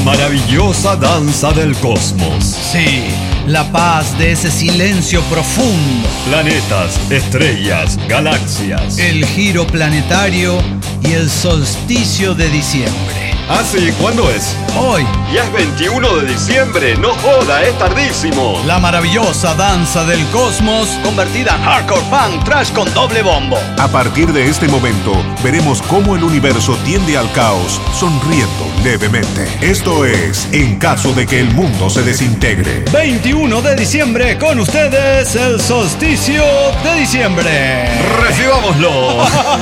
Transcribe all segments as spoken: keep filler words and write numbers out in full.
maravillosa danza del cosmos. Sí, la paz de ese silencio profundo. Planetas, estrellas, galaxias. El giro planetario y el solsticio de diciembre. Ah, sí, ¿cuándo es? Hoy. Ya es veintiuno de diciembre, no joda, es tardísimo. La maravillosa danza del cosmos convertida en hardcore punk trash con doble bombo. A partir de este momento, veremos cómo el universo tiende al caos, sonriendo levemente. Esto es En caso de que el mundo se desintegre. veintiuno de diciembre, con ustedes, el solsticio de diciembre. ¡Recibámoslo!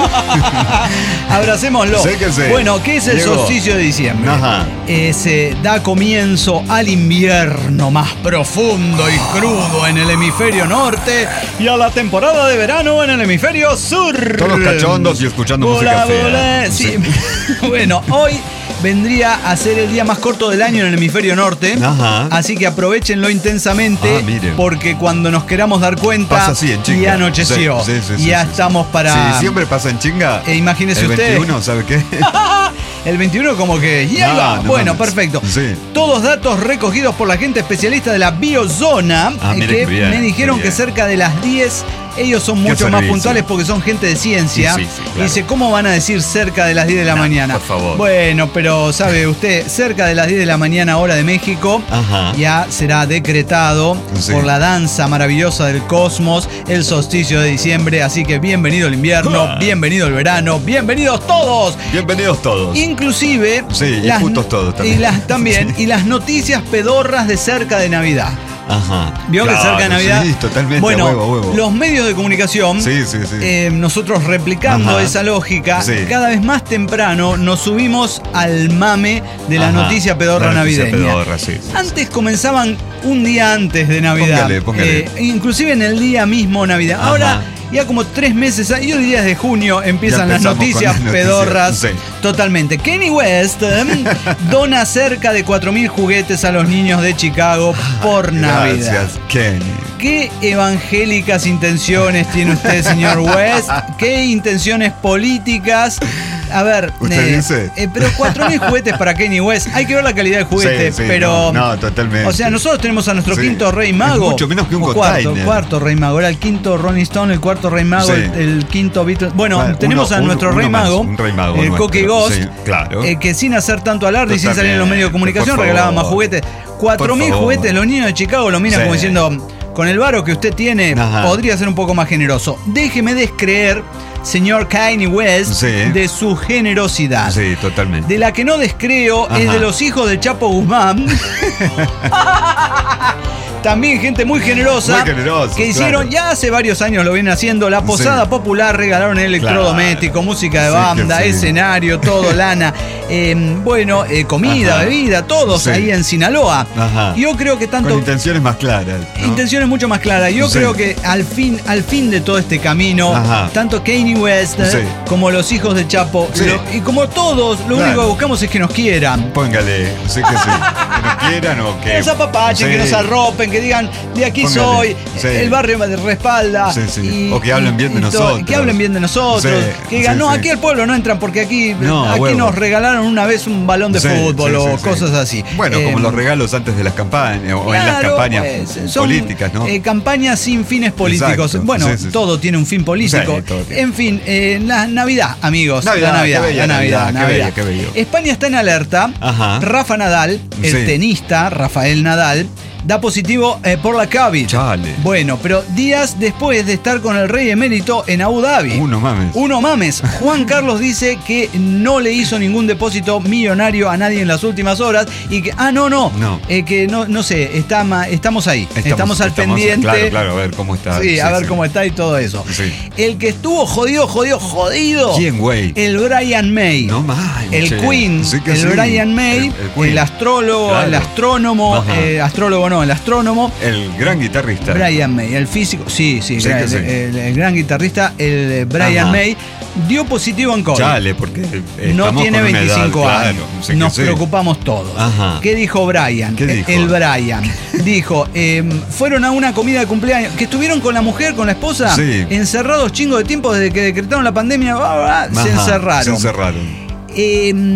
Abracémoslo. Sé que sé. Bueno, ¿qué es el Llegó. solsticio de diciembre? Ajá. Eh, se da comienzo al invierno más profundo y crudo en el hemisferio norte y a la temporada de verano en el hemisferio sur. Todos cachondos y escuchando Bola, música fea. bola. Sí. Bueno, hoy vendría a ser el día más corto del año en el hemisferio norte. Ajá. Así que aprovechenlo intensamente, Ah, miren. porque cuando nos queramos dar cuenta, Pasa así, en chinga. ya anocheció. Sí, sí, sí, y ya sí, sí. estamos para... Sí, siempre pasa en chinga. Eh, imagínese el usted. veintiuno, ¿sabe qué? El veintiuno como que... Y ahí No, va. no Bueno, mames. perfecto. Sí. Todos datos recogidos por la gente especialista de la Biozona, Ah, eh, mire que qué bien, me dijeron qué que bien. cerca de las diez... Ellos son Qué mucho más servicio. puntuales porque son gente de ciencia. Sí, sí, sí, claro. Dice, ¿cómo van a decir cerca de las diez de la No, mañana? por favor. Bueno, pero sabe usted, cerca de las diez de la mañana hora de México, Ajá. ya será decretado Sí. por la danza maravillosa del cosmos el solsticio de diciembre. Así que bienvenido el invierno, Ah. bienvenido el verano, bienvenidos todos. Bienvenidos todos. Inclusive Sí, y putos todos también. Y las, también y las noticias pedorras de cerca de Navidad. Ajá. Vio que Claro, cerca de Navidad. Sí, totalmente. Bueno, a huevo, a huevo. los medios de comunicación, Sí, sí, sí. eh, nosotros replicando Ajá. esa lógica, Sí. cada vez más temprano nos subimos al mame de la Ajá. noticia pedorra La noticia navideña. pedorra, sí, sí. Antes comenzaban un día antes de Navidad. Póngale, póngale. Eh, inclusive en el día mismo Navidad. Ajá. Ahora, ya como tres meses, yo diría desde junio, empiezan Ya las empezamos noticias con las noticias, pedorras. sí. Totalmente. Kanye West em, dona cerca de cuatro mil juguetes a los niños de Chicago por Navidad. Gracias, Kenny. ¿Qué evangélicas intenciones tiene usted, señor West? ¿Qué intenciones políticas? A ver, ¿Usted dice? eh, pero cuatro mil juguetes para Kanye West. Hay que ver la calidad del juguete, Sí, sí, pero... no, no, totalmente. O sea, nosotros tenemos a nuestro Sí. quinto rey Es mago. mucho menos que un O cuarto, container. cuarto rey mago. Era el quinto Rolling Stone, el cuarto rey mago, Sí. el, el quinto Beatles. Bueno, Bueno, tenemos uno- a nuestro uno- rey uno más, mago, un rey mago el nuestro. Cookie Ghost, Sí, claro. eh, que sin hacer tanto alarde y sin salir en los medios de comunicación Por regalaba favor. más juguetes. Cuatro mil favor. juguetes, los niños de Chicago lo miran Sí. como diciendo, con el varo que usted tiene, Ajá. podría ser un poco más generoso. Déjeme descreer, señor Kanye West, Sí. de su generosidad. Sí, totalmente. De la que no descreo es Ajá. de los hijos de Chapo Guzmán. También gente muy generosa. Muy generosos, que hicieron, claro. ya hace varios años lo vienen haciendo. La posada Sí. popular, regalaron electrodoméstico, Claro. música de Sí, banda, que sí. escenario, todo, lana. Eh, bueno, eh, comida, Ajá. bebida, todos Sí. ahí en Sinaloa. Ajá. Yo creo que tanto. Con intenciones más claras, ¿no? Intenciones mucho más claras. Yo Sí. creo que al fin, al fin de todo este camino, Ajá. tanto Kanye West eh, Sí. como los hijos de Chapo, Sí. lo- y como todos, lo Claro. único que buscamos es que nos quieran. Póngale, sí que sí. Que nos quieran o que. Que nos apapachen, Sí. que nos arropen, que digan, de aquí Póngale, soy, sí. el barrio me respalda. Sí, sí. O que hablen bien de todo, nosotros. Que hablen bien de nosotros. Sí, que digan, sí, no, sí. aquí al pueblo no entran porque aquí, No, a aquí huevo. nos regalaron una vez un balón de Sí, fútbol sí, o sí, sí. cosas así. Bueno, como Eh, los regalos antes de las campañas o en las Claro, campañas pues, son, políticas, ¿no? eh, campañas sin fines políticos. Exacto, Bueno, sí, sí, sí. todo tiene un fin político. Sí, todo tiene. En fin, eh, la Navidad, amigos. Navidad, la Navidad, qué bella la Navidad, Navidad, qué Navidad. bello, qué bello. España está en alerta. Ajá. Rafa Nadal, el Sí. tenista, Rafael Nadal, da positivo eh, por la COVID. Chale. Bueno, pero días después de estar con el rey emérito en Abu Dhabi. Uno mames. Uno mames. Juan Carlos dice que no le hizo ningún depósito millonario a nadie en las últimas horas y que, ah, no, no, No. eh, que no, no sé, está ma- estamos ahí, estamos, al pendiente. Claro, claro, a ver cómo está. Sí, a ver sí. cómo está y todo eso. Sí. El que estuvo jodido, jodido, jodido. ¿Quién, güey? El Brian May. No manches. El Queen, Sí que el sí. Brian May, El- el, el Queen. astrólogo, Claro. el astrónomo, Ajá. eh, astrólogo no, el astrónomo. El gran guitarrista. Brian May, el físico, sí, sí, Sí gran- que sí. El, el- el gran guitarrista, el eh, Brian Ajá. May, dio positivo en COVID. Chale, porque eh, No estamos tiene con una edad, veinticinco claro, años. sí que Nos sí. preocupamos todos. Ajá. ¿Qué dijo Brian? ¿Qué Eh, dijo? El Brian. Dijo, eh, fueron a una comida de cumpleaños, que estuvieron con la mujer, con la esposa, Sí. encerrados chingo de tiempo desde que decretaron la pandemia, bla, bla, bla, se Ajá, encerraron. Se encerraron. Eh,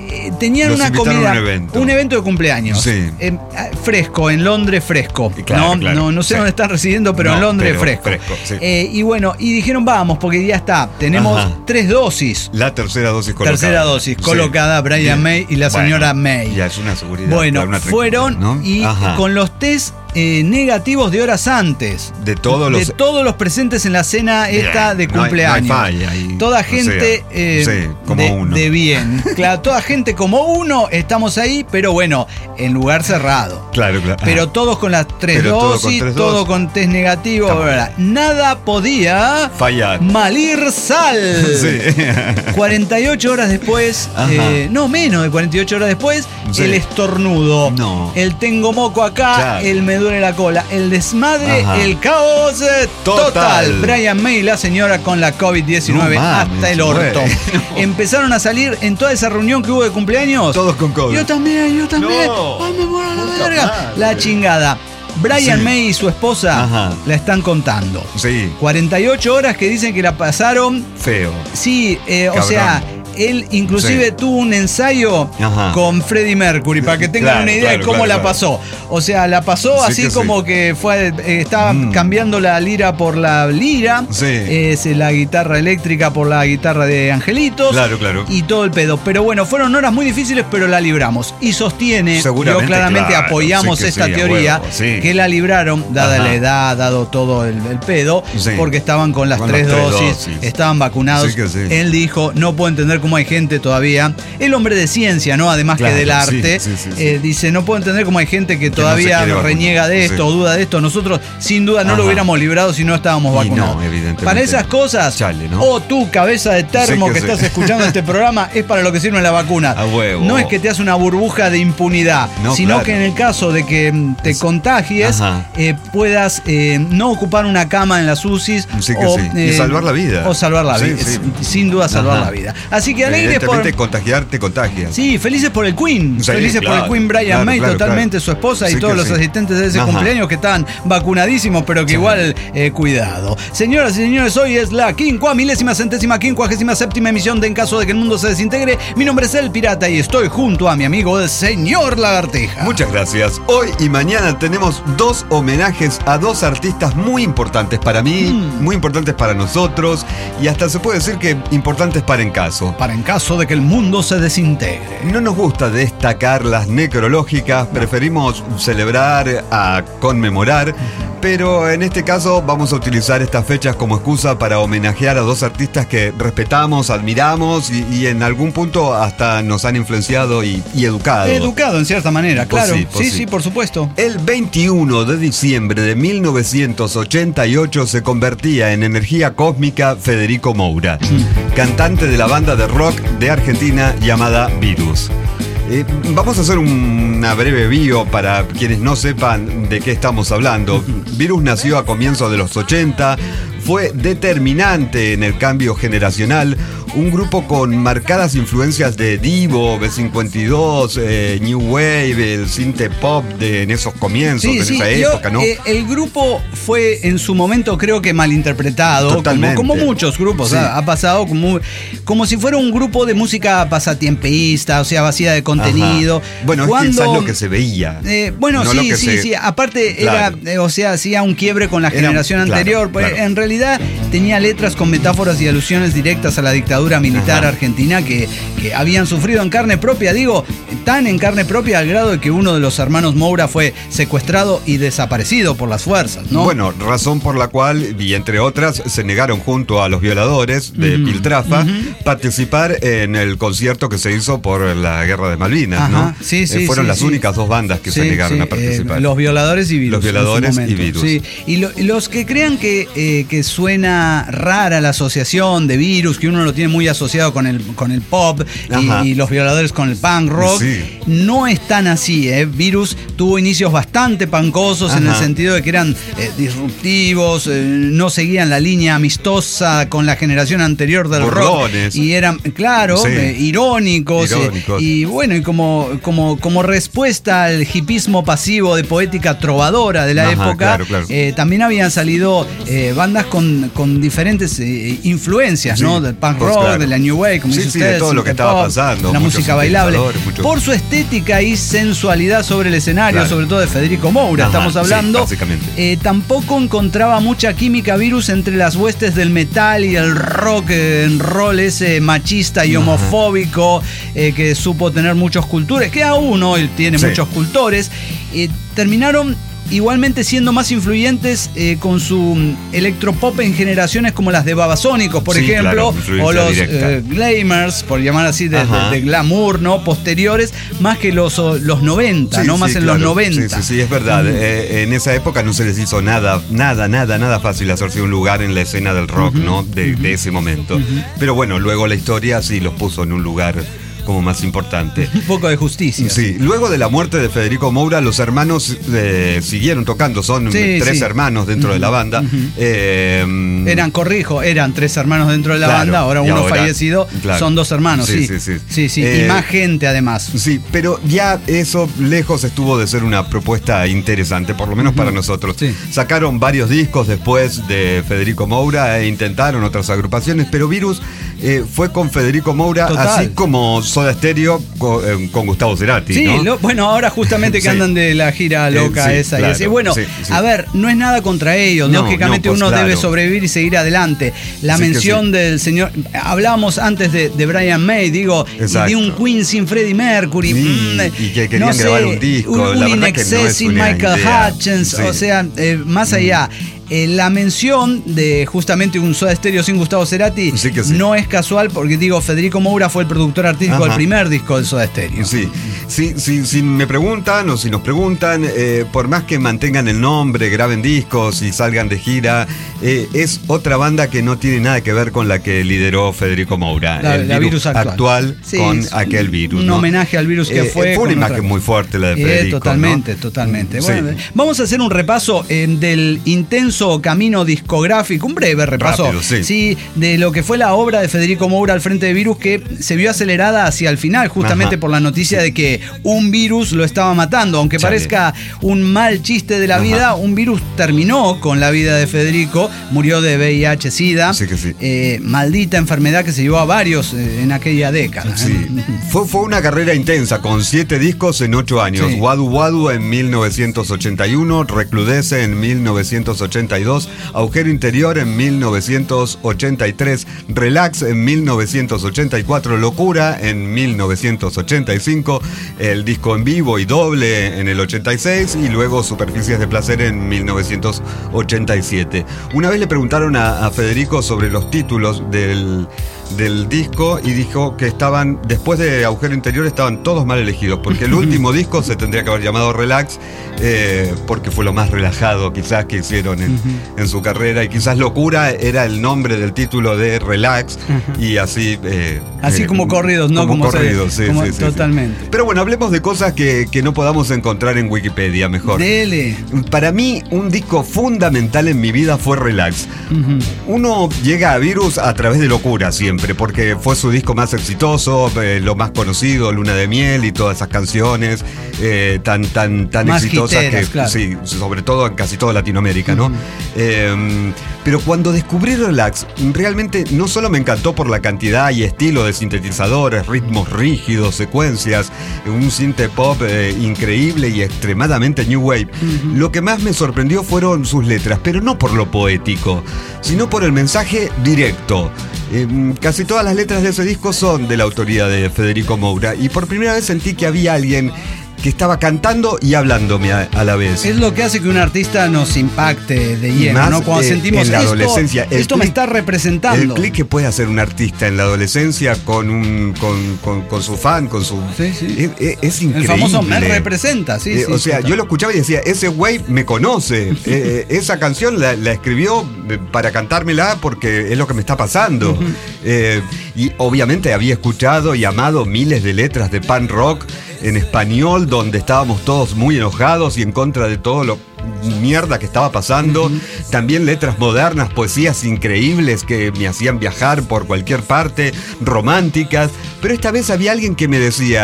eh, tenían Los una invitaron comida, a un evento. un evento de cumpleaños, Sí. eh, fresco, en Londres fresco, Claro, no, claro, no, no sé sí. dónde están residiendo, pero No, en Londres pero fresco. fresco, sí. Eh, y bueno, y dijeron vamos, porque ya está, tenemos Ajá. tres dosis. La tercera dosis colocada. Tercera dosis, Sí. colocada Brian Bien. May y la señora Bueno, May. Ya es una seguridad. Bueno, una fueron tranquilidad, ¿no? y Ajá. con los test eh, negativos de horas antes. De todos los- De todos los presentes en la cena esta Bien, de no hay- cumpleaños. no hay falla ahí. Toda O gente sea, eh, sí, como de, uno. de bien. Claro, toda gente como uno, estamos ahí, pero bueno, en lugar cerrado. Claro, claro. Pero todos con las tres Pero todo dosis, con tres todo dosis. con test negativo. Está muy bla, bla. Nada podía Fallar. malir sal. Sí. cuarenta y ocho horas después, Ajá. eh, no menos de cuarenta y ocho horas después, Sí. el estornudo, No. el tengo moco acá, Claro. el me duele la cola, el desmadre, Ajá. el caos eh, total. Total. Brian May y la señora con la COVID diecinueve No mames, hasta el orto. güey. Empezaron a salir en toda esa reunión que hubo de cumpleaños. Todos con COVID. Yo también, yo también. No. Ay, me muero a la Puta verga. madre. La chingada. Brian Sí. May y su esposa Ajá. la están contando. Sí, cuarenta y ocho horas que dicen que la pasaron. feo. Sí, eh, o Cabrón. sea, él inclusive Sí. tuvo un ensayo Ajá. con Freddie Mercury, para que tengan Claro, una idea claro, de cómo claro, la claro. pasó. O sea, la pasó Sí así que sí. como que fue, eh, estaba Mm. cambiando la lira por la lira, Sí. es la guitarra eléctrica por la guitarra de Angelitos. Claro, claro. Y todo el pedo. Pero bueno, fueron horas muy difíciles, pero la libramos. Y sostiene, Seguramente, yo claramente claro, apoyamos sí que esta sí, a teoría, huevo, sí. que la libraron, dada Ajá. la edad, dado todo el, el pedo, Sí. porque estaban con las Con tres, las tres dosis, dosis. estaban vacunados. Sí que sí. Él dijo, no puedo entender cómo hay gente todavía. El hombre de ciencia, ¿no? Además Claro, que del sí, arte. sí, sí, sí. eh, dice, no puedo entender cómo hay gente que no todavía se quiere vacunar. reniega de esto Sí. o duda de esto. Nosotros, sin duda, no Ajá. lo hubiéramos librado si no estábamos Y vacunados. no, evidentemente. Para esas cosas, Chale, ¿no? o tú, cabeza de termo Sí que, que estás sí. escuchando este programa, es para lo que sirve la vacuna. A huevo. No es que te hace una burbuja de impunidad, No, sino claro. que en el caso de que mm, te Es- contagies, Ajá. eh, puedas eh, no ocupar una cama en las U C Is. Sí que o, sí. Y salvar la vida. O salvar la Sí, vida. sí. Sin duda salvar Ajá. la vida. Así que alegres por... Evidentemente, contagiar te contagia. Sí, felices por el Queen. Sí, felices claro, por el Queen Brian claro, May, claro, totalmente, claro. su esposa y Sí todos que los sí. asistentes de ese Ajá. cumpleaños que están vacunadísimos, pero que Sí. igual, eh, cuidado. Señoras y señores, hoy es la quincua, milésima, centésima, quincuagésima séptima emisión de En Caso de que el Mundo se Desintegre. Mi nombre es El Pirata y estoy junto a mi amigo el señor Lagartija. Muchas gracias. Hoy y mañana tenemos dos homenajes a dos artistas muy importantes para mí, Mm. muy importantes para nosotros y hasta se puede decir que importantes para En Caso. Para en caso de que el mundo se desintegre. No nos gusta destacar las necrológicas, preferimos celebrar a conmemorar, pero en este caso vamos a utilizar estas fechas como excusa para homenajear a dos artistas que respetamos, admiramos y, y en algún punto hasta nos han influenciado y, y educado. Educado en cierta manera, Pues claro. sí, pues sí, sí. sí, por supuesto. El veintiuno de diciembre de mil novecientos ochenta y ocho se convertía en energía cósmica Federico Moura, cantante de la banda de rock de Argentina llamada Virus. Eh, vamos a hacer una breve bio para quienes no sepan de qué estamos hablando. Virus nació a comienzos de los ochenta, fue determinante en el cambio generacional, un grupo con marcadas influencias de Divo, B cincuenta y dos, eh, New Wave, el synth pop de, en esos comienzos, Sí, en sí, esa yo, época, ¿no? eh, el grupo fue en su momento creo que malinterpretado, como, Totalmente. como muchos grupos, Sí. ha, ha pasado como, como si fuera un grupo de música pasatiempista, o sea, vacía de contenido. Ajá. Bueno, es que Cuando, eso es lo que se veía. eh, bueno, no lo sí, que sí, se- sí. Aparte Claro. era, eh, o sea, hacía un quiebre con la Era- generación claro, anterior. Pues, claro. En realidad tenía letras con metáforas y alusiones directas a la dictadura militar Ajá. argentina que, que habían sufrido en carne propia, digo, tan en carne propia al grado de que uno de los hermanos Moura fue secuestrado y desaparecido por las fuerzas, ¿no? Bueno, razón por la cual, y entre otras, se negaron junto a los violadores de Ujú, Piltrafa ujú. participar en el concierto que se hizo por la Guerra de Malvinas, Ajá, ¿no? sí, Eh, sí, fueron sí, las sí. únicas dos bandas que se Sí, negaron sí, a participar. eh, los violadores y virus. Los violadores en su y momento, Virus. Sí. Y, lo- y los que crean que, eh, que suena rara la asociación de virus, que uno lo tiene muy asociado con el, con el pop Ajá. y, y los violadores con el punk rock, Sí. no es tan así. ¿eh? Virus tuvo inicios bastante pancosos en el Ajá. sentido de que eran eh, disruptivos, eh, no seguían la línea amistosa con la generación anterior del Burlones. rock. Y eran, claro, Sí. eh, irónicos. eh, Irónicos. y bueno, y como, como, como respuesta al hipismo pasivo de poética trovadora de la Ajá, época, claro, claro. eh, también habían salido eh, bandas con, con diferentes eh, influencias, sí, ¿no? Del punk pues rock, claro. de la New Wave, como sí, dice sí, usted, de todo lo que estaba pop, pasando. la música bailable. Mucho... Por su estética y sensualidad sobre el escenario, claro. sobre todo de Federico Moura, Ajá, estamos hablando. Sí, básicamente. Eh, tampoco encontraba mucha química Virus entre las huestes del metal y el rock en rol ese machista y homofóbico eh, que supo tener muchos cultores, que aún hoy tiene sí. muchos cultores. Eh, terminaron igualmente siendo más influyentes eh, con su electropop en generaciones como las de Babasónicos, por sí, ejemplo, claro, o los eh, Glamers, por llamar así, de, de, de glamour, ¿no? Posteriores, más que los, los noventa, sí, ¿no? Más sí, en claro. los noventa. Sí, sí, sí, es verdad. Uh-huh. eh, en esa época no se les hizo nada, nada, nada, nada fácil hacerse un lugar en la escena del rock, uh-huh. ¿no? De, uh-huh. de ese momento. Uh-huh. Pero bueno, luego la historia sí los puso en un lugar como más importante. Un poco de justicia. Sí, luego de la muerte de Federico Moura, los hermanos eh, siguieron tocando, son sí, tres sí. hermanos dentro uh-huh. de la banda. Uh-huh. eh, eran, corrijo, eran tres hermanos dentro de la claro, banda, ahora uno ahora, fallecido, claro. son dos hermanos, sí. Sí, sí, sí. sí, sí. Eh, y más gente además. Sí, pero ya eso lejos estuvo de ser una propuesta interesante, por lo menos uh-huh. para nosotros. Sí. Sacaron varios discos después de Federico Moura e intentaron otras agrupaciones, pero Virus eh, fue con Federico Moura, total. Así como Soda Stereo con, eh, con Gustavo Cerati. Sí, ¿no? lo, bueno, ahora justamente que sí. andan de la gira loca eh, sí, esa. Claro, y así. Bueno, sí, sí. a ver, no es nada contra ellos. No, Lógicamente no, pues, uno claro. debe sobrevivir y seguir adelante. La sí, mención sí. del señor. Hablábamos antes de, de Brian May, digo, y de un Queen sin Freddie Mercury. Sí, mm, y que querían no grabar sé, un disco. Un, la un In Excess sin no Michael idea. Hutchins. Sí. O sea, eh, más mm. allá. Eh, la mención de justamente un Soda Stereo sin Gustavo Cerati sí sí. no es casual porque digo, Federico Moura fue el productor artístico Ajá. del primer disco del Soda Stereo. Sí, sí, sí, si me preguntan o si nos preguntan, eh, por más que mantengan el nombre, graben discos y salgan de gira, eh, es otra banda que no tiene nada que ver con la que lideró Federico Moura. La, el la virus, virus actual, actual sí, con aquel virus. Un ¿no? homenaje al virus que eh, fue. Fue una imagen otra... muy fuerte la de Federico. Eh, totalmente, ¿no? totalmente. Bueno, sí. Vamos a hacer un repaso eh, del intenso camino discográfico, un breve repaso Rápido, sí. sí, de lo que fue la obra de Federico Moura al frente de Virus, que se vio acelerada hacia el final, justamente Ajá. por la noticia sí. de que un virus lo estaba matando. Aunque Chale. parezca un mal chiste de la Ajá. vida, un virus terminó con la vida de Federico, murió de V I H SIDA, sí que sí. eh, maldita enfermedad que se llevó a varios eh, en aquella década. Sí. ¿eh? Fue, fue una carrera intensa, con siete discos en ocho años. Sí. Wadu Wadu en mil novecientos ochenta y uno, Recludece en mil novecientos ochenta y dos, Agujero Interior en mil novecientos ochenta y tres, Relax en mil novecientos ochenta y cuatro, Locura en mil novecientos ochenta y cinco, el disco en vivo y doble en el ochenta y seis y luego Superficies de Placer en mil novecientos ochenta y siete. Una vez le preguntaron a, a Federico sobre los títulos del... del disco y dijo que estaban, después de Agujero Interior, estaban todos mal elegidos, porque el último disco se tendría que haber llamado Relax, eh, porque fue lo más relajado quizás que hicieron en, uh-huh. en su carrera, y quizás Locura era el nombre del título de Relax, uh-huh. y así eh, así eh, como corridos, ¿no? Como, como corridos, se, sí, como sí, sí, totalmente. Sí. Pero bueno, hablemos de cosas que, que no podamos encontrar en Wikipedia, mejor. Dele. Para mí, un disco fundamental en mi vida fue Relax. Uh-huh. Uno llega a Virus a través de Locura siempre, porque fue su disco más exitoso, eh, lo más conocido, Luna de Miel y todas esas canciones eh, tan, tan, tan más exitosas hiteras, que, claro. sí, sobre todo en casi toda Latinoamérica, ¿no? Uh-huh. Eh, pero cuando descubrí Relax, realmente no solo me encantó por la cantidad y estilo de sintetizadores, ritmos rígidos, secuencias, un synth pop eh, increíble y extremadamente new wave. Uh-huh. Lo que más me sorprendió fueron sus letras, pero no por lo poético, sino por el mensaje directo. Eh, casi todas las letras de ese disco son de la autoría de Federico Moura, y por primera vez sentí que había alguien que estaba cantando y hablándome a, a la vez. Es lo que hace que un artista nos impacte de lleno, más, ¿no? Cuando eh, sentimos en la esto, adolescencia, esto click, me está representando. El clic que puede hacer un artista en la adolescencia con un con, con, con su fan, con su... Sí, sí. Es, es, es increíble. El famoso me representa, sí, eh, sí. O sea, total. Yo lo escuchaba y decía, ese güey me conoce. eh, esa canción la, la escribió para cantármela porque es lo que me está pasando. Uh-huh. eh, y obviamente había escuchado y amado miles de letras de punk rock en español, donde estábamos todos muy enojados y en contra de todo lo mierda que estaba pasando. Uh-huh. También letras modernas, poesías increíbles que me hacían viajar por cualquier parte, románticas. Pero esta vez había alguien que me decía,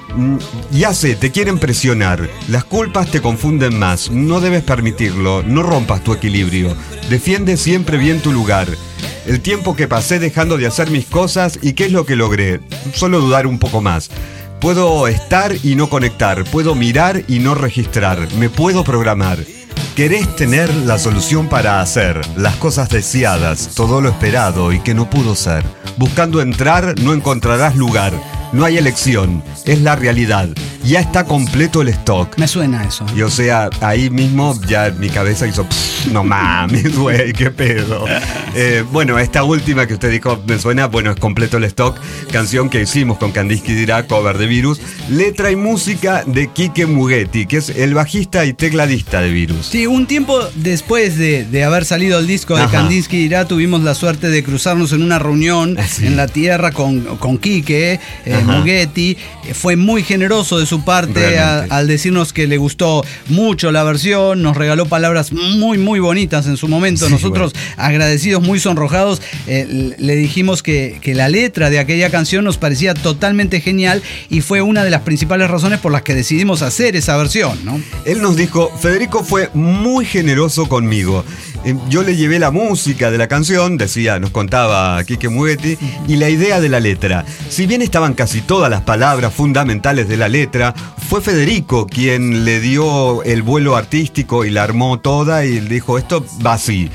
Ya sé, te quieren presionar. Las culpas te confunden más. No debes permitirlo. No rompas tu equilibrio. Defiende siempre bien tu lugar. El tiempo que pasé dejando de hacer mis cosas, ¿y qué es lo que logré? Solo dudar un poco más. Puedo estar y no conectar. Puedo mirar y no registrar. Me puedo programar. Querés tener la solución para hacer las cosas deseadas, todo lo esperado y que no pudo ser. Buscando entrar, no encontrarás lugar. No hay elección, es la realidad. Ya está completo el stock. Me suena eso. Y o sea, ahí mismo ya mi cabeza hizo, no mames, güey, qué pedo. Eh, bueno, esta última que usted dijo, me suena, bueno, es completo el stock. Canción que hicimos con Kandinsky Dirá, cover de Virus. Letra y música de Quique Mugetti, que es el bajista y tecladista de Virus. Sí, un tiempo después de, de haber salido el disco de Kandinsky Dirá, tuvimos la suerte de cruzarnos en una reunión sí. en la tierra con, con Quique eh, Mugetti. Fue muy generoso de su parte a, al decirnos que le gustó mucho la versión, nos regaló palabras muy muy bonitas en su momento. Sí, nosotros bueno. agradecidos, muy sonrojados, eh, le dijimos que, que la letra de aquella canción nos parecía totalmente genial y fue una de las principales razones por las que decidimos hacer esa versión, ¿no? Él nos dijo, Federico fue muy generoso conmigo. Yo le llevé la música de la canción, decía, nos contaba Quique Mugetti, y la idea de la letra. Si bien estaban casi todas las palabras fundamentales de la letra, fue Federico quien le dio el vuelo artístico y la armó toda y dijo, esto va así.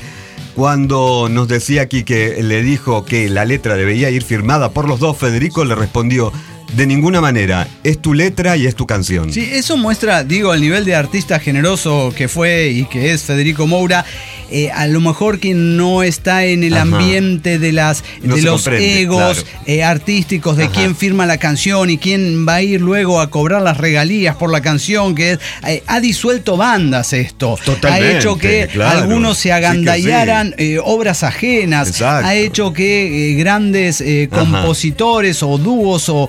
Cuando nos decía Quique, le dijo que la letra debía ir firmada por los dos, Federico le respondió, de ninguna manera, es tu letra y es tu canción. Sí, eso muestra, digo, el nivel de artista generoso que fue y que es Federico Moura. Eh, a lo mejor quien no está en el Ajá. ambiente de las no de los comprende, egos claro. eh, artísticos de Ajá. quién firma la canción y quién va a ir luego a cobrar las regalías por la canción, que es, eh, ha disuelto bandas esto. Totalmente, ha hecho que claro. algunos se agandallaran sí sí. eh, obras ajenas. Exacto. Ha hecho que eh, grandes eh, compositores o dúos o, o,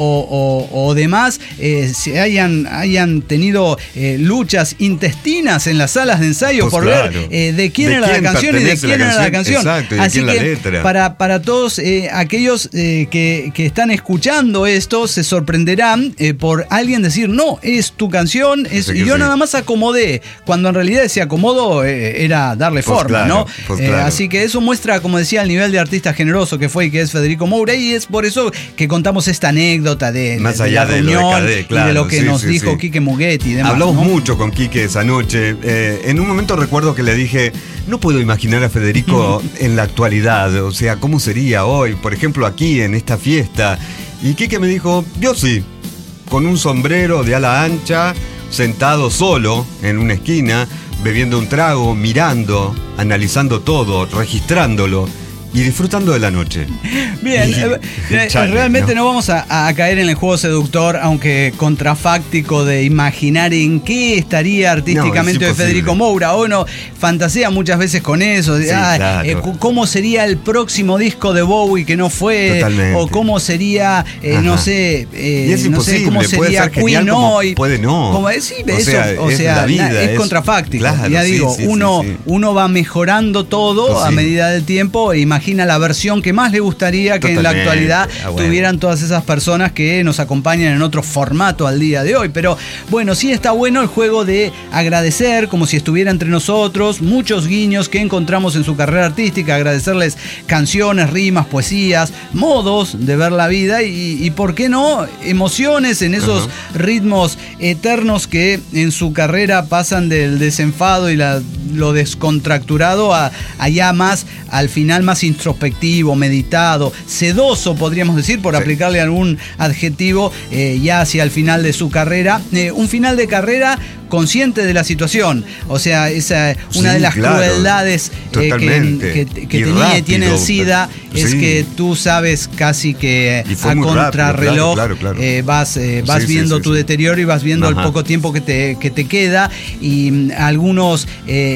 o, o, o demás eh, se hayan, hayan tenido eh, luchas intestinas en las salas de ensayo pues por claro. ver eh, de quién ¿De era quién la canción y de quién la era canción? la canción. Exacto, y de Así quién que la letra. Para, para todos eh, aquellos eh, que, que están escuchando esto, se sorprenderán eh, por alguien decir, no, es tu canción, es, y yo sí. nada más acomodé, cuando en realidad ese acomodo eh, era darle pues forma, claro, ¿no? Pues eh, claro. Así que eso muestra, como decía, el nivel de artista generoso que fue y que es Federico Moura, y es por eso que contamos esta anécdota de, Más de, allá de la de reunión lo de Cadé, claro, y de lo que sí, nos sí, dijo sí. Quique Mugetti y demás. Hablamos ¿no? mucho con Quique esa noche. Eh, en un momento recuerdo que le dije, no puedo imaginar a Federico en la actualidad, o sea, ¿cómo sería hoy? Por ejemplo, aquí en esta fiesta. Y Quique me dijo, yo sí, con un sombrero de ala ancha, sentado solo en una esquina, bebiendo un trago, mirando, analizando todo, registrándolo y disfrutando de la noche. Bien, eh, Chale, realmente ¿no? no vamos a, a caer en el juego seductor, aunque contrafáctico, de imaginar en qué estaría artísticamente no, de Federico Moura. Uno fantasea muchas veces con eso, sí, ah, claro. eh, cómo sería el próximo disco de Bowie que no fue, Totalmente. o cómo sería, eh, no sé, eh, y es no sé cómo sería Queen hoy. Puede no. Como, sí, o eso, sea, o sea, es, la vida, es, es contrafáctico. Claro, ya digo, sí, sí, uno, sí, sí. uno va mejorando todo pues a sí. medida del tiempo e imagina la versión que más le gustaría que Totalmente. En la actualidad ah, bueno. tuvieran todas esas personas que nos acompañan en otro formato al día de hoy. Pero bueno, sí está bueno el juego de agradecer como si estuviera entre nosotros, muchos guiños que encontramos en su carrera artística, agradecerles canciones, rimas, poesías, modos de ver la vida y, y por qué no, emociones en esos uh-huh. ritmos eternos que en su carrera pasan del desenfado y la, lo descontracturado a allá más, al final más introspectivo, meditado, sedoso podríamos decir, por sí. aplicarle algún adjetivo eh, ya hacia el final de su carrera, eh, un final de carrera consciente de la situación, o sea, esa una sí, de las claro. crueldades eh, que, que, que tenía y tiene el SIDA pero, es sí. que tú sabes casi que a contrarreloj claro, claro, claro. eh, vas, eh, vas sí, viendo sí, sí, tu sí. deterioro y vas viendo Ajá. el poco tiempo que te, que te queda y algunos eh,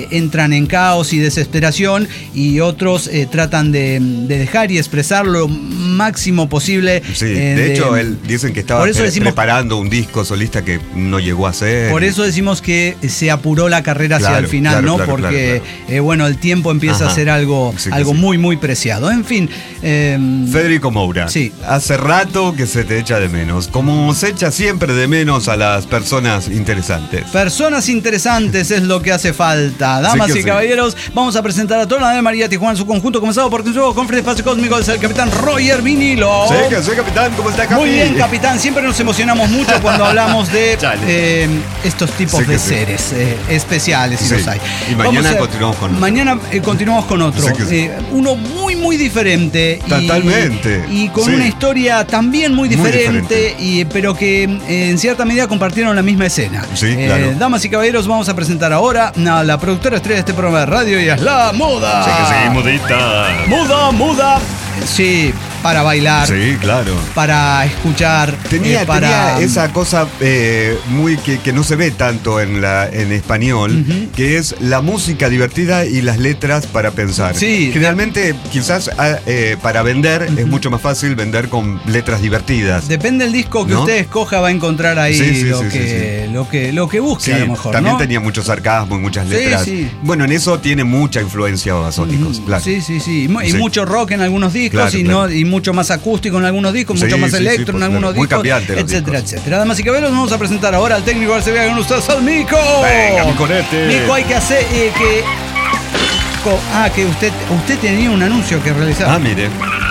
eh, entran en caos y desesperación, y otros eh, tratan de, de dejar y expresar lo máximo posible. Sí, eh, de, de hecho, él dicen que estaba por eso pre- decimos- preparando un disco solista que no llegó a hacer. Por eso decimos que se apuró la carrera hacia Claro, el final, claro, ¿no? claro, Porque, claro, eh, bueno, el tiempo empieza Ajá. a ser algo, Sí que algo sí. muy, muy preciado. En fin. eh, Federico Moura, Sí. hace rato que se te echa de menos, como se echa siempre de menos a las personas interesantes. Personas interesantes es lo que hace falta. Damas Sí que y sí. caballeros, vamos a presentar a toda la de María Tijuana en su conjunto, comenzado por nuestro nuevo conferencia de espacio cósmico, es el capitán Roger Vinilo. Sí, que soy capitán, ¿cómo está, Capi? Muy bien, capitán. Siempre nos emocionamos mucho cuando hablamos de Chale. eh, estos tipos Sí que de sí. seres eh, especiales, si Sí. los hay. Y mañana Vamos a- continuamos con otro. Mañana eh, continuamos con otro. Sí que sí. Eh, uno muy, muy diferente. y- Totalmente. Y, con Sí. una historia también muy Muy diferente, diferente. y, pero que eh, en cierta medida compartieron la misma escena. Sí, Eh, claro. Damas y caballeros, vamos a presentar ahora a la productora estrella de este programa de radio, y es la Muda. Sí, que sí, mudita. Muda, muda. Sí, para bailar. Sí, claro. Para escuchar, Tenía, eh, para tenía esa cosa eh, muy que, que no se ve tanto en la en español, que es la música divertida y las letras para pensar. Sí. Generalmente, quizás ah, eh, para vender es mucho más fácil vender con letras divertidas. depende del disco que ¿No? usted escoja, va a encontrar ahí Sí, sí, lo, sí, que, sí, lo que lo que busque, Sí, a lo mejor. también ¿no? tenía mucho sarcasmo y muchas Sí, letras. sí. Bueno, en eso tiene mucha influencia Babasónicos, Mm, claro. Sí, sí, sí. Y, mu- y Sí. mucho rock en algunos discos, Claro, y, claro. No, y mucho más acústico en algunos discos, Sí, mucho más sí, sí, electro pues, en algunos claro. Muy discos, cambiante los etcétera, discos. etcétera. Damas y caballeros, vamos a presentar ahora al técnico Arcevia con ustedes, al Mico. Venga, mi conete. Mico, hay que hacer eh, que... co- Ah, que usted, usted tenía un anuncio que realizar. Ah, mire.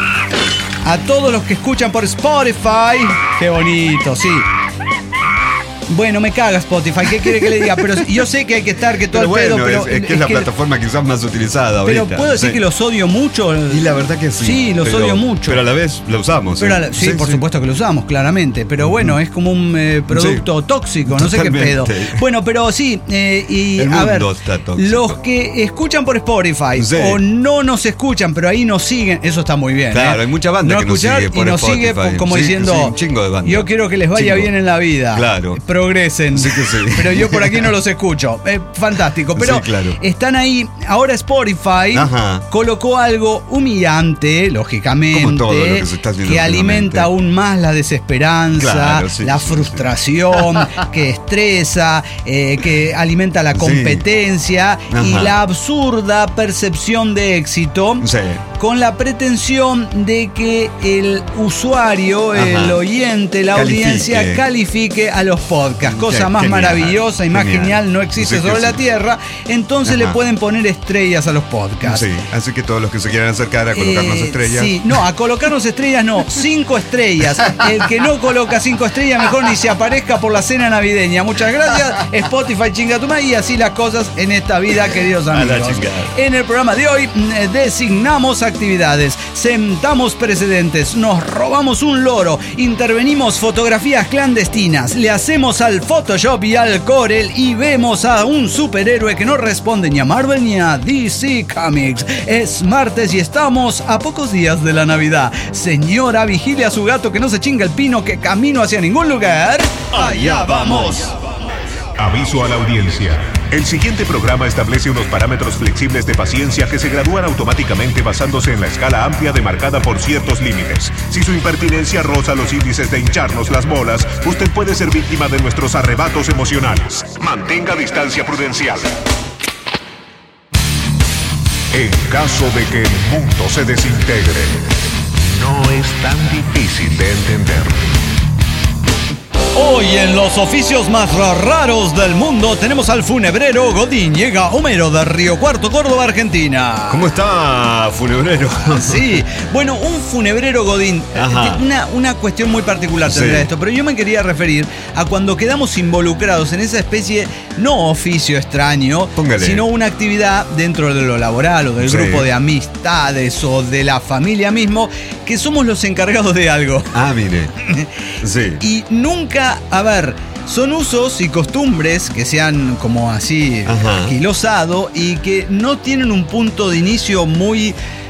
A todos los que escuchan por Spotify. Qué bonito, sí. Bueno, me caga Spotify, ¿qué quiere que le diga? Pero yo sé que hay que estar, que todo Pero el bueno, pedo, pero... es, es que es la plataforma quizás más utilizada Pero ahorita. puedo decir Sí. que los odio mucho. Y la verdad que sí. Sí, los pero- odio mucho. Pero a la vez la usamos. Pero ¿eh? a la- sí, por supuesto que lo usamos, claramente. Pero bueno, es como un eh, producto Sí. tóxico, no sé qué pedo. Totalmente. Bueno, pero sí, eh, y El a ver, mundo está tóxico. los que escuchan por Spotify Sí. o no nos escuchan, pero ahí nos siguen, eso está muy bien. Claro, ¿eh? hay mucha banda no que nos escuchar sigue por y nos sigue Spotify. como Sí, diciendo, sí, un chingo de banda. yo quiero que les vaya Chingo. bien en la vida. Claro. Progresen. Sí que sí. Pero yo por aquí no los escucho. Es fantástico. Pero Sí, claro. están ahí. Ahora Spotify Ajá. colocó algo humillante, lógicamente, Como todo lo que se está haciendo que alimenta últimamente. aún más la desesperanza, Claro, sí, la sí, frustración, que estresa, eh, que alimenta la Sí. competencia y Ajá. la absurda percepción de éxito. Sí. Con la pretensión de que el usuario, Ajá. el oyente, la Califique. audiencia califique a los podcasts. Cosa Qué- más genial, maravillosa y más genial. genial no existe Sí que sobre la sí. Tierra. Entonces le Ajá. pueden poner estrellas a los podcasts. Sí, así que todos los que se quieran acercar a colocarnos Eh, estrellas. Sí, no, a colocarnos estrellas no, cinco estrellas. El que no coloca cinco estrellas, mejor ni se aparezca por la cena navideña. Muchas gracias, Spotify, chinga tu madre, y así las cosas en esta vida, queridos A la amigos. chingada. En el programa de hoy mm, designamos actividades, sentamos precedentes, nos robamos un loro, intervenimos fotografías clandestinas, le hacemos al Photoshop y al Corel y vemos a un superhéroe que no responde ni a Marvel ni a D C Comics. Es martes y estamos a pocos días de la Navidad. Señora, vigile a su gato que no se chinga el pino, que camino hacia ningún lugar. ¡Allá vamos! Aviso a la audiencia. El siguiente programa establece unos parámetros flexibles de paciencia que se gradúan automáticamente basándose en la escala amplia demarcada por ciertos límites. Si su impertinencia roza los índices de hincharnos las bolas, usted puede ser víctima de nuestros arrebatos emocionales. Mantenga distancia prudencial. En caso de que el mundo se desintegre, no es tan difícil de entender. Hoy en los oficios más raros del mundo tenemos al funebrero Godín. Llega Homero de Río Cuarto, Córdoba, Argentina. ¿Cómo está, funebrero? Sí, bueno, un funebrero Godín. Ajá. Una, una cuestión muy particular tendrá Sí. esto, pero yo me quería referir a cuando quedamos involucrados en esa especie, no oficio extraño, Póngale. sino una actividad dentro de lo laboral o del Sí. grupo de amistades o de la familia mismo, que somos los encargados de algo. Ah, mire. Sí. Y nunca, a ver, son usos y costumbres que se han como así Ajá. aquilosado y que no tienen un punto de inicio muy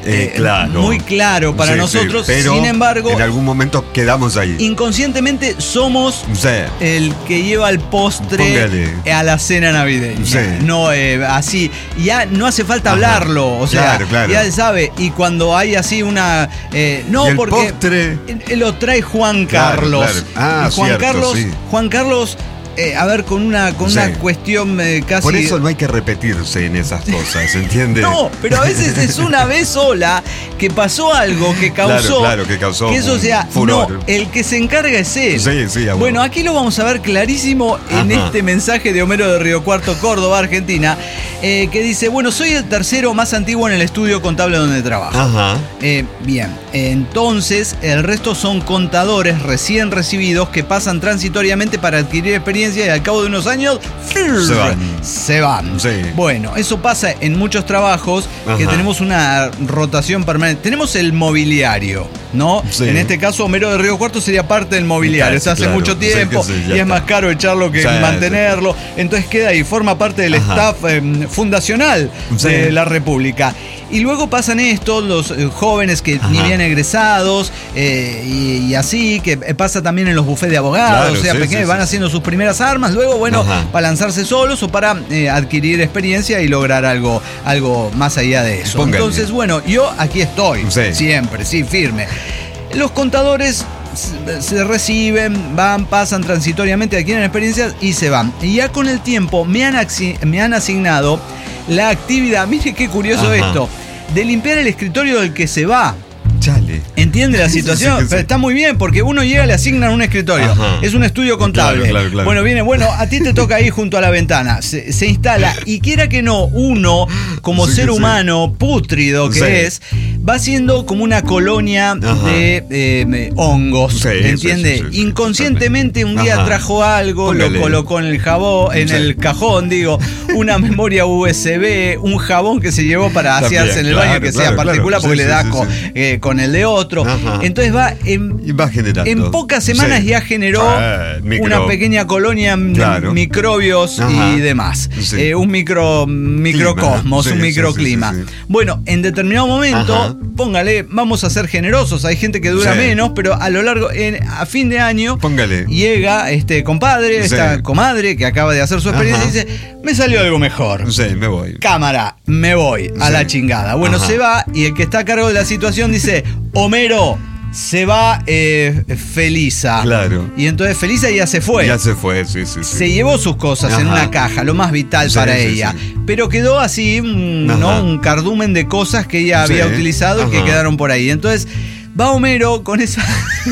Eh, claro. Muy claro para Sí, nosotros, sí, pero sin embargo, en algún momento quedamos ahí. inconscientemente somos Sí. el que lleva el postre Póngale. a la cena navideña. Sí. No, eh, así. Ya no hace falta Ajá. hablarlo. O sea, Claro, claro. ya sabe. Y cuando hay así una. eh, no, ¿Y el porque. postre? eh, Lo trae Juan Claro, Carlos. claro. Ah, Y Juan cierto, Carlos. sí. Juan Carlos. eh, a ver, con una, con Sí. una cuestión eh, casi. Por eso no hay que repetirse en esas cosas, ¿entiendes? No, pero a veces es una vez sola que pasó algo que causó. Claro, claro, que causó Que eso un sea. furor. No, el que se encarga es él. Sí, sí, a huevo. Bueno, aquí lo vamos a ver clarísimo en Ajá. este mensaje de Homero de Río Cuarto, Córdoba, Argentina, eh, que dice: bueno, soy el tercero más antiguo en el estudio contable donde trabajo. Ajá. Eh, bien, entonces el resto son contadores recién recibidos que pasan transitoriamente para adquirir experiencia y al cabo de unos años Se van. se van. Sí. Bueno, eso pasa en muchos trabajos que Ajá. tenemos una rotación permanente. Tenemos el mobiliario, ¿no? Sí. En este caso, Homero de Río Cuarto sería parte del mobiliario. Casi, Está hace claro. mucho Sí, tiempo que sí, ya y es está. más caro echarlo que Sí, mantenerlo. Entonces queda ahí, forma parte del Ajá. staff eh, fundacional Sí. de la República. Y luego pasan estos, los eh, jóvenes que ni Ajá. bien egresados, eh, y, y así, que pasa también en los bufetes de abogados, Claro, o sea, sí, pequeños, sí, van sí, haciendo sus primeras armas, luego, bueno, Ajá. para lanzarse solos o para eh, adquirir experiencia y lograr algo, algo más allá de eso. Póngale. Entonces, bueno, yo aquí estoy, Sí. siempre, sí, firme. Los contadores se- se reciben, van, pasan transitoriamente, adquieren experiencias y se van. Y ya con el tiempo me han, axi- me han asignado la actividad, mire qué curioso Ajá. esto, de limpiar el escritorio del que se va. Chale. ¿Entiende la situación? Sí, sí, sí. Pero está muy bien porque uno llega y le asignan un escritorio. Ajá. Es un estudio contable. Claro, claro, claro. Bueno, viene, bueno, a ti te toca ahí junto a la ventana. Se, se instala y quiera que no, uno, como Sí, ser que sí. humano pútrido que Sí. es, va siendo como una colonia Ajá. de eh, hongos. Sí, ¿Entiende? sí, sí, sí, Inconscientemente un día Ajá. trajo algo, Póngale. lo colocó en el jabón, en Sí. el cajón, digo, una memoria U S B, un jabón que se llevó para También, asearse en el claro, baño que sea claro, particular claro. porque Sí, le da sí, sí, co- sí. eh, con el de otro. Ajá. Entonces va en, Y va generando. en pocas semanas Sí. ya generó Ah, micro- una pequeña colonia de Claro. microbios Ajá. y demás. Sí. Eh, un micro microcosmos, Sí, un sí, microclima. sí, sí, sí. Bueno, en determinado momento, Ajá. póngale, vamos a ser generosos. Hay gente que dura Sí. menos, pero a lo largo, en, a fin de año, Póngale. llega este compadre, Sí. esta comadre que acaba de hacer su experiencia Ajá. y dice: me salió algo mejor. Sí, me voy. Cámara, me voy a Sí. la chingada. Bueno, Ajá. se va y el que está a cargo de la situación dice: Homero, se va eh, Felisa. Claro. Y entonces Felisa ya se fue. Ya se fue, sí, sí, sí. Se llevó sus cosas en Ajá. una caja, lo más vital Sí, para sí, ella. sí. Pero quedó así, un, Ajá. ¿no? un cardumen de cosas que ella Sí. había utilizado y que Ajá. quedaron por ahí. Entonces va Homero con esa...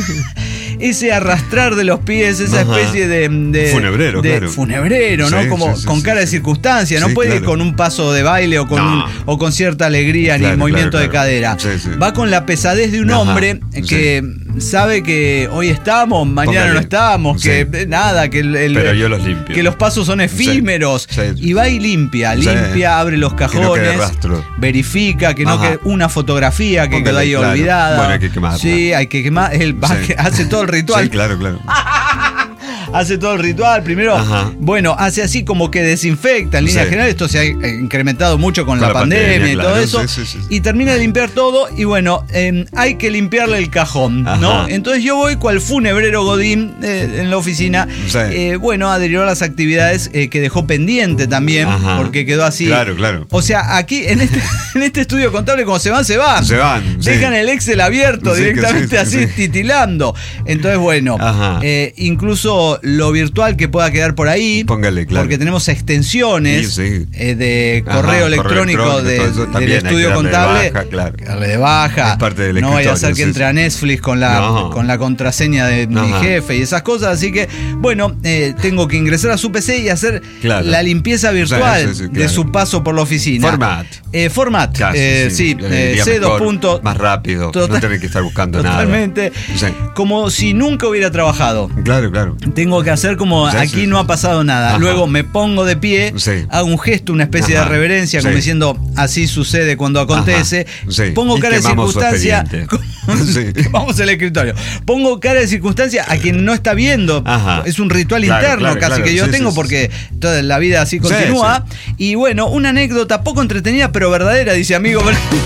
ese arrastrar de los pies, esa Ajá. especie de, de- Funebrero, de claro. funebrero, ¿no? Sí, Como sí, sí, con sí, cara de sí. circunstancia, no Sí, puede ir claro. con un paso de baile o con, No. un- o con cierta alegría Claro, ni movimiento claro, de claro. cadera. Sí, sí. Va con la pesadez de un Ajá, hombre que sabe que hoy estamos, mañana Póngale. no estamos, Sí. que eh, nada, que el, el- Pero yo los limpio. que los pasos son efímeros. Sí, sí. Y va y limpia, Sí. limpia, abre los Que no quede cajones, rastro. verifica que no Ajá. quede una fotografía que Póngale, quedó ahí claro. olvidada. Bueno, hay que quemarla. Sí, hay que quemar. Él va, Sí. hace todo el ritual. Sí, claro, claro. Hace todo el ritual. Primero, Ajá. bueno, hace así como que desinfecta. En línea Sí. general, esto se ha eh, incrementado mucho con, Con la, la pandemia, pandemia, y claro. todo eso. Sí, sí, sí, sí. Y termina de limpiar todo. Y bueno, eh, hay que limpiarle el cajón, ¿no? Ajá. Entonces yo voy cual funebrero Godín eh, en la oficina. Sí. Eh, bueno, adhirió a las actividades eh, que dejó pendiente también, Ajá. porque quedó así. Claro, claro. O sea, aquí en este, en este estudio contable, como se van, se van. Se van, sí. Dejan el Excel abierto Sí, que directamente sí, así, sí. titilando. Entonces, bueno, Ajá. eh, incluso lo virtual que pueda quedar por ahí. Póngale, claro. Porque tenemos extensiones Sí, sí. eh, de Ajá, correo correo electrónico, electrónico, de- todo eso del también hay que estudio darle de contable. baja, claro. Que darle de baja. Es parte del no vaya a ser escritorio, que sí, entre sí. a Netflix con la, No. con la contraseña de mi Ajá. jefe y esas cosas. Así que, bueno, eh, tengo que ingresar a su P C y hacer Claro. la limpieza virtual Sí, sí, sí, de claro. su paso por la oficina. Format. Eh, format. Casi, eh, sí, Le eh, diría C dos mejor, puntos. Más rápido. Total- no tener que estar buscando nada. Totalmente. Sí. Como si nunca hubiera trabajado. Claro, claro. Tengo que hacer como Sí, aquí sí, no sí. ha pasado nada. Ajá. Luego me pongo de pie, Sí. hago un gesto, una especie Ajá. de reverencia, como Sí. diciendo así sucede cuando acontece. Ajá. Sí. Pongo Y cara de quemamos su circunstancia, expediente. como Sí. Vamos al escritorio. Pongo cara de circunstancia a quien no está viendo. Ajá. Es un ritual Claro, interno claro, casi claro. que yo Sí, tengo sí, sí, porque sí. toda la vida así continúa. Sí, Y bueno, una anécdota poco entretenida pero verdadera, dice amigo.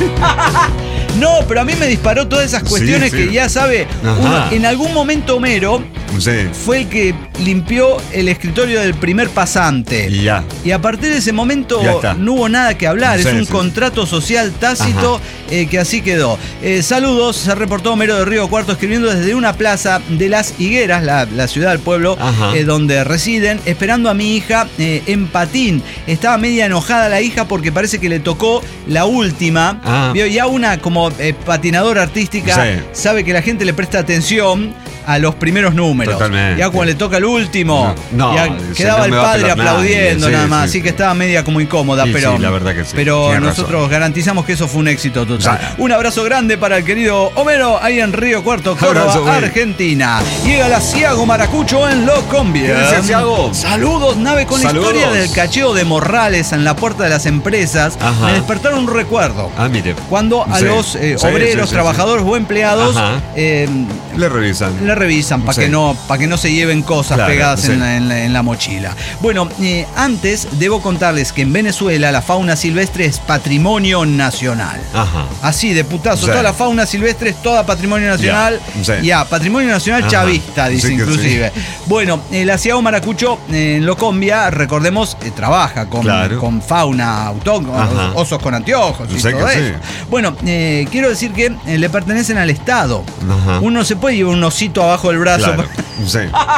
No, pero a mí me disparó todas esas cuestiones Sí, sí. que ya sabe. Ajá. Uno, en algún momento Homero Sí. fue el que limpió el escritorio del primer pasante. Y ya. Y a partir de ese momento Ya está. no hubo nada que hablar. Sí, es un sí. contrato social tácito eh, que así quedó. Eh, saludos, se reportó Homero de Río Cuarto escribiendo desde una plaza de Las Higueras, la, la ciudad del pueblo eh, donde residen, esperando a mi hija eh, en patín. Estaba media enojada la hija porque parece que le tocó la última. Ah. Vio, ya una como eh, patinadora artística Sí. sabe que la gente le presta atención a los primeros números. Totalmente. Ya cuando le toca el último, No, no, ya dice, quedaba no el me va a padre pelar nadie. aplaudiendo Sí, nada más, sí, así sí. que estaba media como incómoda, Sí, pero, sí, la verdad que sí. pero Tiene nosotros razón. garantizamos que eso fue un éxito total. Sí. Un abrazo grande para el querido Homero ahí en Río Cuarto, Córdoba, Abrazo, güey. Argentina. Llega la Ciago Maracucho en Locombia. ¿Qué dice Ciago? Saludos, nave con Saludos. la historia del cacheo de Morrales en la puerta de las empresas. Ajá. Me despertaron un recuerdo. Ah, mire. Cuando a Sí. los eh, Sí, obreros, sí, sí, trabajadores o empleados Ajá. eh, Le revisan. le revisan para Sí. que no para que no se lleven cosas Claro, pegadas sí. en, la, en la- en la mochila. Bueno, eh, antes debo contarles que en Venezuela la fauna silvestre es patrimonio nacional. Ajá. Así, de putazo, Sí. toda la fauna silvestre es toda patrimonio nacional. Ya, sí. Ya, patrimonio nacional Ajá. chavista, dice Sí que inclusive. Bueno, el Ciago Maracucho eh, en Locombia, recordemos, eh, trabaja con, Claro. con fauna autóctona, Ajá. osos con anteojos y Sí todo que eso. sí. Bueno, eh, quiero decir que eh, le pertenecen al Estado. Ajá. Uno se puede llevar un osito abajo del brazo. Claro. Sí.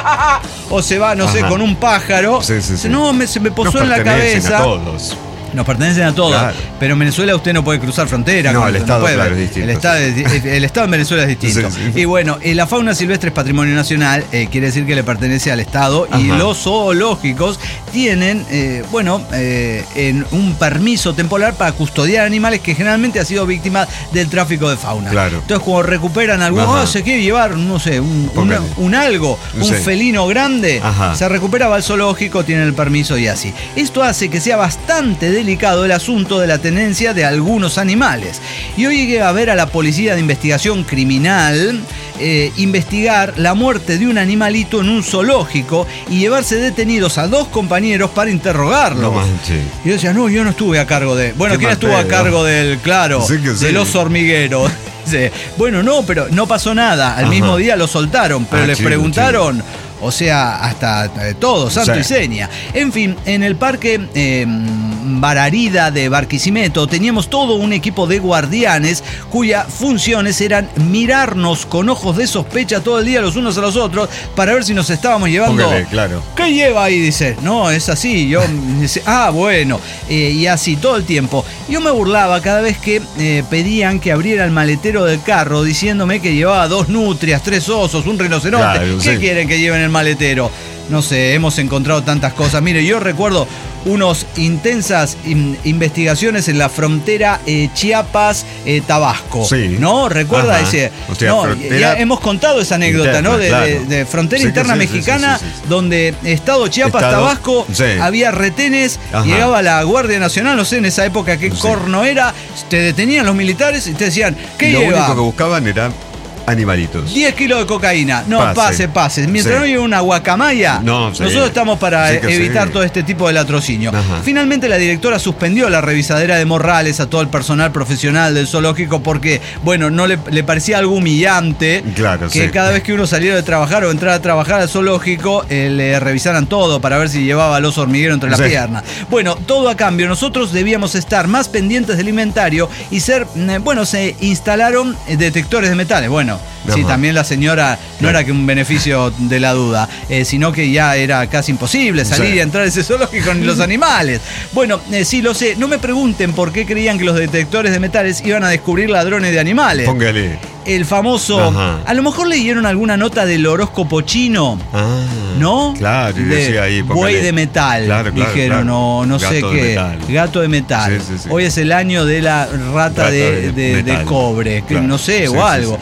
O se va, no sé, Ajá. con un pájaro. Sí, sí, sí. No, me, se me posó Nos en la pertenecen cabeza. a todos. Nos pertenecen a todos. Claro. Pero en Venezuela usted no puede cruzar frontera. No, con- el Estado, puede. claro, es distinto, El Estado, es- el Estado en Venezuela es distinto. Sí, sí. Y bueno, eh, la fauna silvestre es patrimonio nacional, eh, quiere decir que le pertenece al Estado. Y Ajá. los zoológicos tienen, eh, bueno, eh, en un permiso temporal para custodiar animales que generalmente han sido víctimas del tráfico de fauna. Claro. Entonces, cuando recuperan algún, Ajá. oh, se quiere llevar, no sé, un, un, Póngale. un algo, un Sí. felino grande, Ajá. se recupera, va al zoológico, tiene el permiso y así. Esto hace que sea bastante delicado el asunto de la tenencia de algunos animales. Y hoy llegué a ver a la Policía de Investigación Criminal eh, investigar la muerte de un animalito en un zoológico y llevarse detenidos a dos compañeros para interrogarlos. No manches. Y yo decía, no, yo no estuve a cargo de... Bueno, Qué ¿quién mal estuvo a pedo. cargo del, claro, Sí que sí. del oso hormiguero? Dice, bueno, no, pero no pasó nada. Al Ajá. mismo día lo soltaron, pero Ah, les chido, preguntaron... O sea, hasta eh, todo, santo Sí. y seña. En fin, en el parque eh, Bararida de Barquisimeto teníamos todo un equipo de guardianes cuyas funciones eran mirarnos con ojos de sospecha todo el día los unos a los otros para ver si nos estábamos llevando... Póngale, claro. ¿Qué lleva ahí? Dice, no, es así. Yo, dice, ah, bueno. Eh, y así todo el tiempo. Yo me burlaba cada vez que eh, pedían que abriera el maletero del carro diciéndome que llevaba dos nutrias, tres osos, un rinoceronte. Claro, ¿Qué sí. quieren que lleven el maletero? No sé, hemos encontrado tantas cosas. Mire, yo recuerdo unos intensas in- investigaciones en la frontera eh, Chiapas-Tabasco. Sí. ¿No? ¿Recuerda Ajá. ese? O sea, no, frontera ya hemos contado esa anécdota, interna, ¿no? De, claro. de- de frontera Sí que interna sí, sí, mexicana, sí, sí, sí. donde Estado Chiapas-Tabasco Sí. había retenes, Ajá. llegaba la Guardia Nacional, no sé en esa época qué Sí. corno era, te detenían los militares y te decían, ¿qué Lo lleva? único que buscaban era animalitos. diez kilos de cocaína. No, pase, Pase. pase. Mientras Sí. no lleve una guacamaya, No, sí. nosotros estamos para Sí que evitar sí. todo este tipo de latrocinio. Ajá. Finalmente la directora suspendió la revisadera de Morrales a todo el personal profesional del zoológico porque, bueno, no le, le parecía algo humillante Claro, que sí. cada vez que uno saliera de trabajar o entrara a trabajar al zoológico, eh, le revisaran todo para ver si llevaba al oso hormiguero entre las Sí. piernas. Bueno, todo a cambio. Nosotros debíamos estar más pendientes del inventario y ser, eh, bueno, se instalaron eh, detectores de metales. Bueno, sí, Ajá. también la señora no Claro. era que un beneficio de la duda, eh, sino que ya era casi imposible salir Sí. y entrar a ese zoológico ni los animales. Bueno, eh, sí lo sé. No me pregunten por qué creían que los detectores de metales iban a descubrir ladrones de animales. Póngale. El famoso... Ajá. A lo mejor leyeron alguna nota del horóscopo chino. Ah, ¿No? Claro, y De decía ahí. buey póngale. de metal. Claro, claro, dijeron, claro. no, no sé Gato de qué. metal. Gato de metal. Sí, sí, sí. Hoy es el año de la rata Rata de, de de- de metal. cobre. Que Claro. no sé, Sí, o sí, algo. sí. Bueno,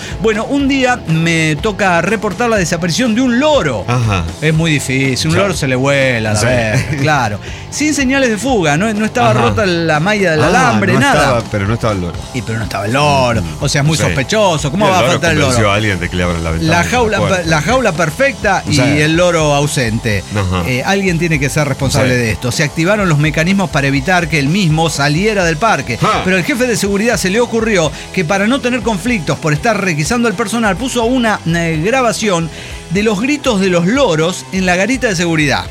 Bueno, un día me toca reportar la desaparición de un loro. Ajá. Es muy difícil, un Claro. loro se le vuela a la Sí. vez, claro. Sin señales de fuga, no, no estaba Ajá. rota la malla del Ah, alambre, no nada. estaba, pero no estaba el loro. Y pero no estaba el loro, o sea, es muy Sí. sospechoso. ¿Cómo Y va a loro faltar el convenció loro? a alguien de que le abran la ventana. La jaula, puerta. la jaula perfecta y Sí. el loro ausente. Ajá. Eh, alguien tiene que ser responsable Sí. de esto. Se activaron los mecanismos para evitar que el mismo saliera del parque. Ah. Pero el jefe de seguridad se le ocurrió que para no tener conflictos por estar requisando al personal, puso una eh, grabación de los gritos de los loros en la garita de seguridad.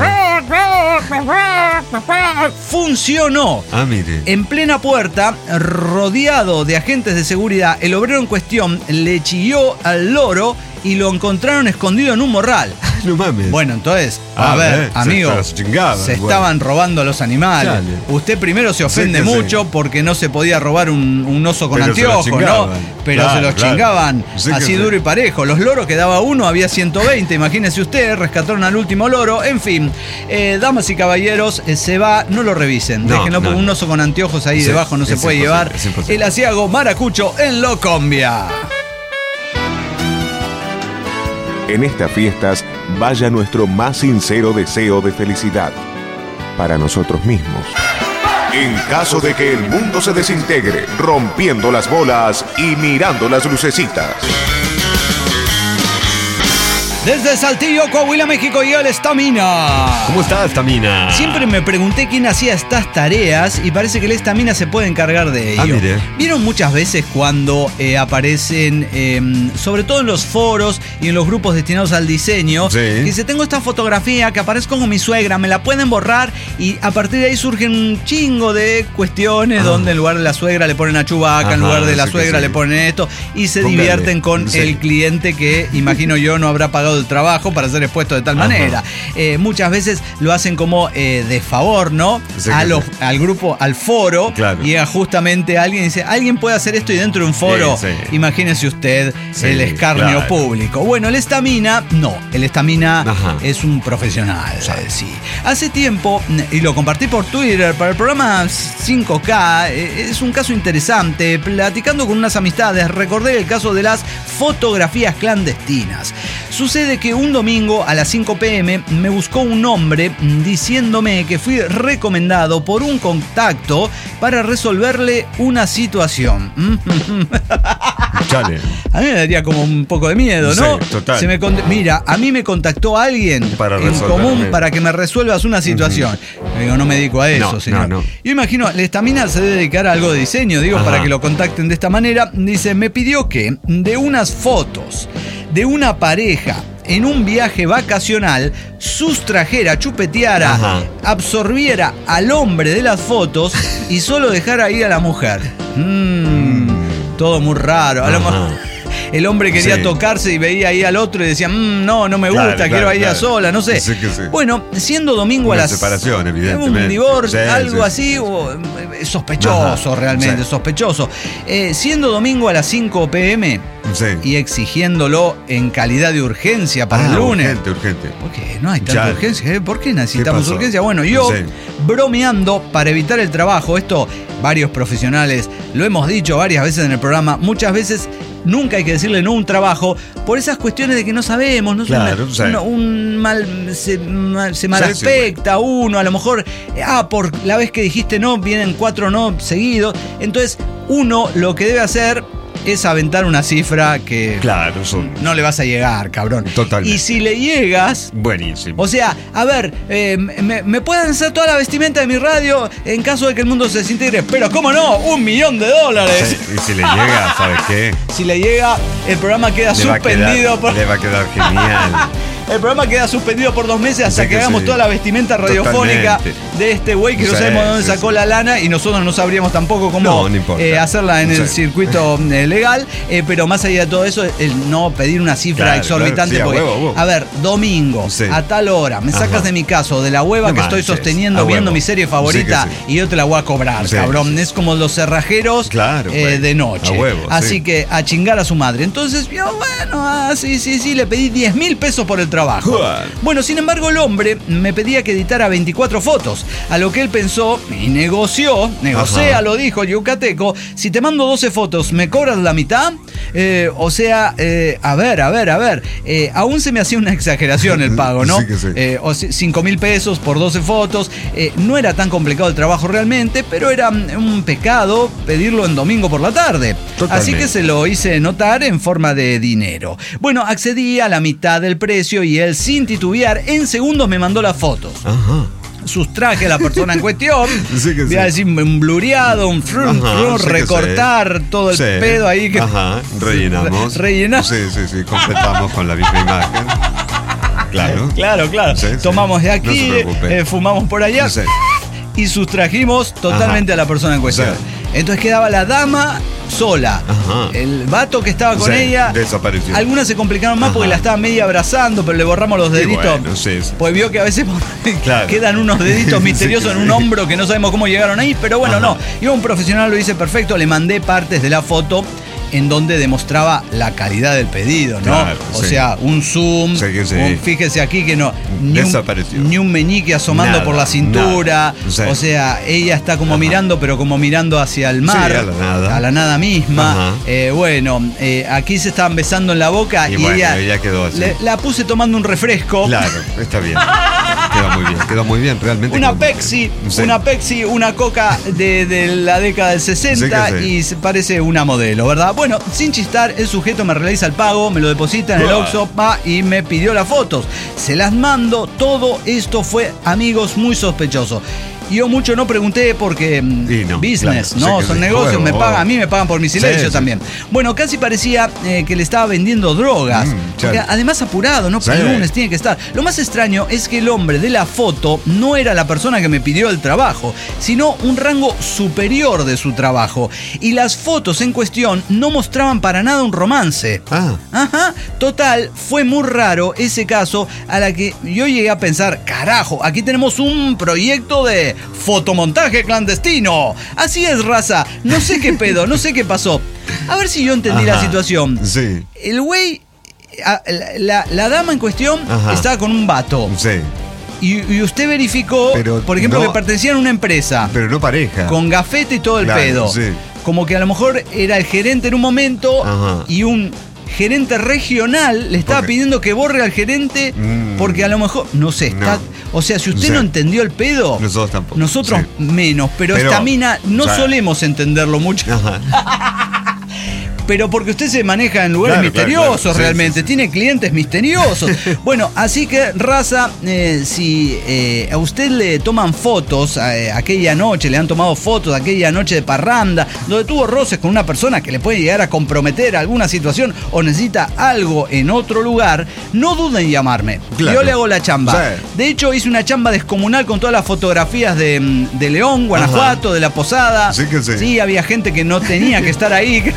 Funcionó. Ah, mire. En plena puerta, rodeado de agentes de seguridad, el obrero en cuestión le chilló al loro y lo encontraron escondido en un morral. No mames. Bueno, entonces, a Ah, ver, eh, se- amigo, pero se chingaban, se bueno. estaban robando a los animales. Chale. Usted primero se ofende Sí que sí. mucho porque no se podía robar un, un oso con Pero se lo anteojos, ¿no? chingaban. Pero Claro, se los claro. chingaban Sí que así sí. duro y parejo. Los loros que daba uno, había ciento veinte, imagínese usted, rescataron al último loro. En fin, eh, damas y caballeros, eh, se va, no lo revisen. No, Déjenlo, no, porque un no. oso con anteojos ahí Sí, debajo no se es puede imposible, llevar. es imposible. El asiago maracucho en Locombia. En estas fiestas, vaya nuestro más sincero deseo de felicidad para nosotros mismos. En caso de que el mundo se desintegre, rompiendo las bolas y mirando las lucecitas. Desde Saltillo, Coahuila, México, llega el Estamina. ¿Cómo estás, Tamina? Siempre me pregunté quién hacía estas tareas y parece que el Estamina se puede encargar de ello. Ah, mire. ¿Vieron muchas veces cuando eh, aparecen, eh, sobre todo en los foros y en los grupos destinados al diseño, Sí. que dice, tengo esta fotografía que aparezco con mi suegra, me la pueden borrar? Y a partir de ahí surgen un chingo de cuestiones Ah. donde en lugar de la suegra le ponen a Chewbacca, en Ajá, lugar de la sí que suegra sí. le ponen esto y se Póngale, divierten con sí. el cliente que, imagino yo, no habrá pagado el trabajo para ser expuesto de tal Ajá. manera. Eh, muchas veces lo hacen como eh, de favor, ¿no? Sí, a que los- sí. al grupo, al foro. Claro. Llega justamente alguien y dice, ¿alguien puede hacer esto? Y dentro de un foro, Sí, sí. imagínese usted Sí, el escarnio claro. público. Bueno, el Estamina, no. El Estamina Ajá. es un profesional, eh, sí. Hace tiempo, y lo compartí por Twitter, para el programa cinco K, eh, es un caso interesante. Platicando con unas amistades, recordé el caso de las fotografías clandestinas. Sucede que un domingo a las cinco pm me buscó un hombre diciéndome que fui recomendado por un contacto para resolverle una situación. Chale. A mí me daría como un poco de miedo, ¿no? Sí, total. Se me cont- Mira, a mí me contactó alguien Para en resolverme. común para que me resuelvas una situación. Le digo, no me dedico a eso, No, señor. no, no. Yo imagino, la Estamina se debe dedicar a algo de diseño, digo, Ajá. para que lo contacten de esta manera. Dice, me pidió que de unas fotos de una pareja en un viaje vacacional sustrajera, chupeteara, Ajá. absorbiera al hombre de las fotos y solo dejara ir a la mujer. Mm, todo muy raro. A lo Ajá. mejor el hombre quería Sí. tocarse y veía ahí al otro y decía, "Mm, no, no me gusta, Claro, quiero claro, a ella claro. sola, no sé. Sí que sí. Bueno, siendo domingo Una a las... separación, evidentemente. Un divorcio, Sí, algo sí. así, o, eh, sospechoso Ajá, realmente, sí. sospechoso. Eh, siendo domingo a las cinco pm Sí. y exigiéndolo en calidad de urgencia para Ah, el lunes. Urgente, urgente. ¿Por qué? No hay tanta Ya. urgencia. ¿eh? ¿Por qué necesitamos pasó? urgencia? Bueno, yo, Sí. bromeando para evitar el trabajo, esto varios profesionales lo hemos dicho varias veces en el programa, muchas veces nunca hay que decirle no a un trabajo por esas cuestiones de que no sabemos, no sé, Claro, una- sí. una- un mal se, mal, se mal Sí, sí, aspecta uno, a lo mejor, eh, ah, por la vez que dijiste no, vienen cuatro no seguidos. Entonces, uno lo que debe hacer es aventar una cifra que Claro, son. no le vas a llegar, cabrón. Totalmente. Y si le llegas, Buenísimo. o sea, a ver, eh, me, me pueden hacer toda la vestimenta de mi radio en caso de que el mundo se desintegre. Pero, ¿cómo no? Un millón de dólares. Sí, y si le llega, ¿sabes qué? Si le llega, el programa queda Le va a suspendido quedar, por. le va a quedar genial. El programa queda suspendido por dos meses hasta Sí que, que hagamos sí. toda la vestimenta radiofónica Totalmente. de este güey que no Sí, sabemos de dónde sí, sacó sí. la lana y nosotros no sabríamos tampoco cómo No, no importa. eh, hacerla en el Sí. circuito eh, legal. Eh, pero más allá de todo eso, el no pedir una cifra Claro, exorbitante. claro, sí, a porque, huevo, a huevo. a ver, domingo, Sí. a tal hora, me sacas Ajá. de mi caso, de la hueva No que estoy manches, sosteniendo a viendo huevo. mi serie favorita Sí que sí. y yo te la voy a cobrar, Sí, cabrón. sí. Es como los cerrajeros Claro, eh, güey. de noche. A huevo, Así sí. que a chingar a su madre. Entonces, yo, bueno, ah, sí, sí, sí, le pedí diez mil pesos por el trabajo. Bueno, sin embargo, el hombre me pedía que editara veinticuatro fotos, a lo que él pensó y negoció, negocia, lo dijo yucateco, si te mando doce fotos, ¿me cobras la mitad? Eh, o sea, eh, a ver, a ver, a ver, eh, aún se me hacía una exageración el pago, ¿no? Sí que sí. Eh, o cinco mil pesos por doce fotos, eh, no era tan complicado el trabajo realmente, pero era un pecado pedirlo en domingo por la tarde. Totalmente. Así que se lo hice notar en forma de dinero. Bueno, accedí a la mitad del precio y él, sin titubear, en segundos me mandó las fotos. Ajá. Sustraje a la persona en cuestión. Sí que Voy sí. a decir un blureado, un frum, Ajá, frum, sí que recortar sí. todo el Sí. pedo ahí. Que Ajá, rellenamos. Rellenamos. Sí, sí, sí, completamos con la misma imagen. Claro. Claro, claro. Sí, sí. Tomamos de aquí, No se preocupe. eh, fumamos por allá. Sí. Y sustrajimos totalmente Ajá. a la persona en cuestión. Sí. Entonces quedaba la dama sola. Ajá. El vato que estaba con Sí, ella. desapareció. Algunas se complicaron más Ajá. porque la estaba media abrazando, pero le borramos los Y deditos. bueno, sí, sí. Pues vio que a veces Claro. quedan unos deditos Sí, misteriosos en un sí. hombro que no sabemos cómo llegaron ahí. Pero bueno, Ajá. no. Iba un profesional, lo hice perfecto. Le mandé partes de la foto en donde demostraba la calidad del pedido, ¿no? Claro, o sí. sea, un zoom, Sí que sí. un- fíjese aquí que no, ni un, Desapareció. ni un meñique asomando Nada, por la cintura, nada. Sí. o sea, ella está como Ajá. mirando, pero como mirando hacia el mar, Sí, a la nada. a la nada misma. Ajá. Eh, bueno, eh, aquí se estaban besando en la boca y, Y bueno, ella, ella quedó así. le- la puse tomando un refresco. Claro, está bien. Quedó muy bien, quedó muy bien, realmente. Una quedó muy Pepsi, bien. Sí. una Pepsi, una Coca de, de la década del sesenta Sí que sí. y se parece una modelo, ¿verdad? Bueno, sin chistar, el sujeto me realiza el pago, me lo deposita en el Buah. Oxxo pa, y me pidió las fotos. Se las mando, todo esto fue, amigos, muy sospechoso. Yo mucho no pregunté porque mm, Y no, business, claro, ¿no? sí que Son sí. negocios, Juego, me juego. pagan, a mí me pagan por mi silencio Sí, sí. también. Bueno, casi parecía eh, que le estaba vendiendo drogas. Mm, porque claro. además apurado, ¿no? Sí. El lunes tiene que estar. Lo más extraño es que el hombre de la foto no era la persona que me pidió el trabajo, sino un rango superior de su trabajo. Y las fotos en cuestión no mostraban para nada un romance. Ah. Ajá, total, fue muy raro ese caso a la que yo llegué a pensar, carajo, aquí tenemos un proyecto de fotomontaje clandestino. Así es, raza, no sé qué pedo, no sé qué pasó. A ver si yo entendí la Ajá. situación. Sí. El güey, a- la, la- la dama en cuestión Ajá. estaba con un vato. Sí. Y, y usted verificó, Pero por ejemplo, no- que pertenecían a una empresa. Pero no pareja. Con gafete y todo el Claro, pedo. sí. Como que a lo mejor era el gerente en un momento Ajá. y un gerente regional le estaba Porque- pidiendo que borre al gerente Mm. porque a lo mejor, no sé, está, No. o sea, si usted Sí. no entendió el pedo, Nosotros tampoco. nosotros Sí. menos, pero, Pero, esta mina no o sea- solemos entenderlo mucho. Ajá. Pero porque usted se maneja en lugares Claro, claro, misteriosos claro. Sí, realmente, sí, sí. tiene clientes misteriosos. Bueno, así que, raza, eh, si eh, a usted le toman fotos eh, aquella noche, le han tomado fotos aquella noche de parranda, donde tuvo roces con una persona que le puede llegar a comprometer alguna situación o necesita algo en otro lugar, no duden en llamarme. Claro. Yo le hago la chamba. Sí. De hecho, hice una chamba descomunal con todas las fotografías de, mm, de León, Guanajuato, de la Posada. Sí que sí. Sí, había gente que no tenía que estar ahí.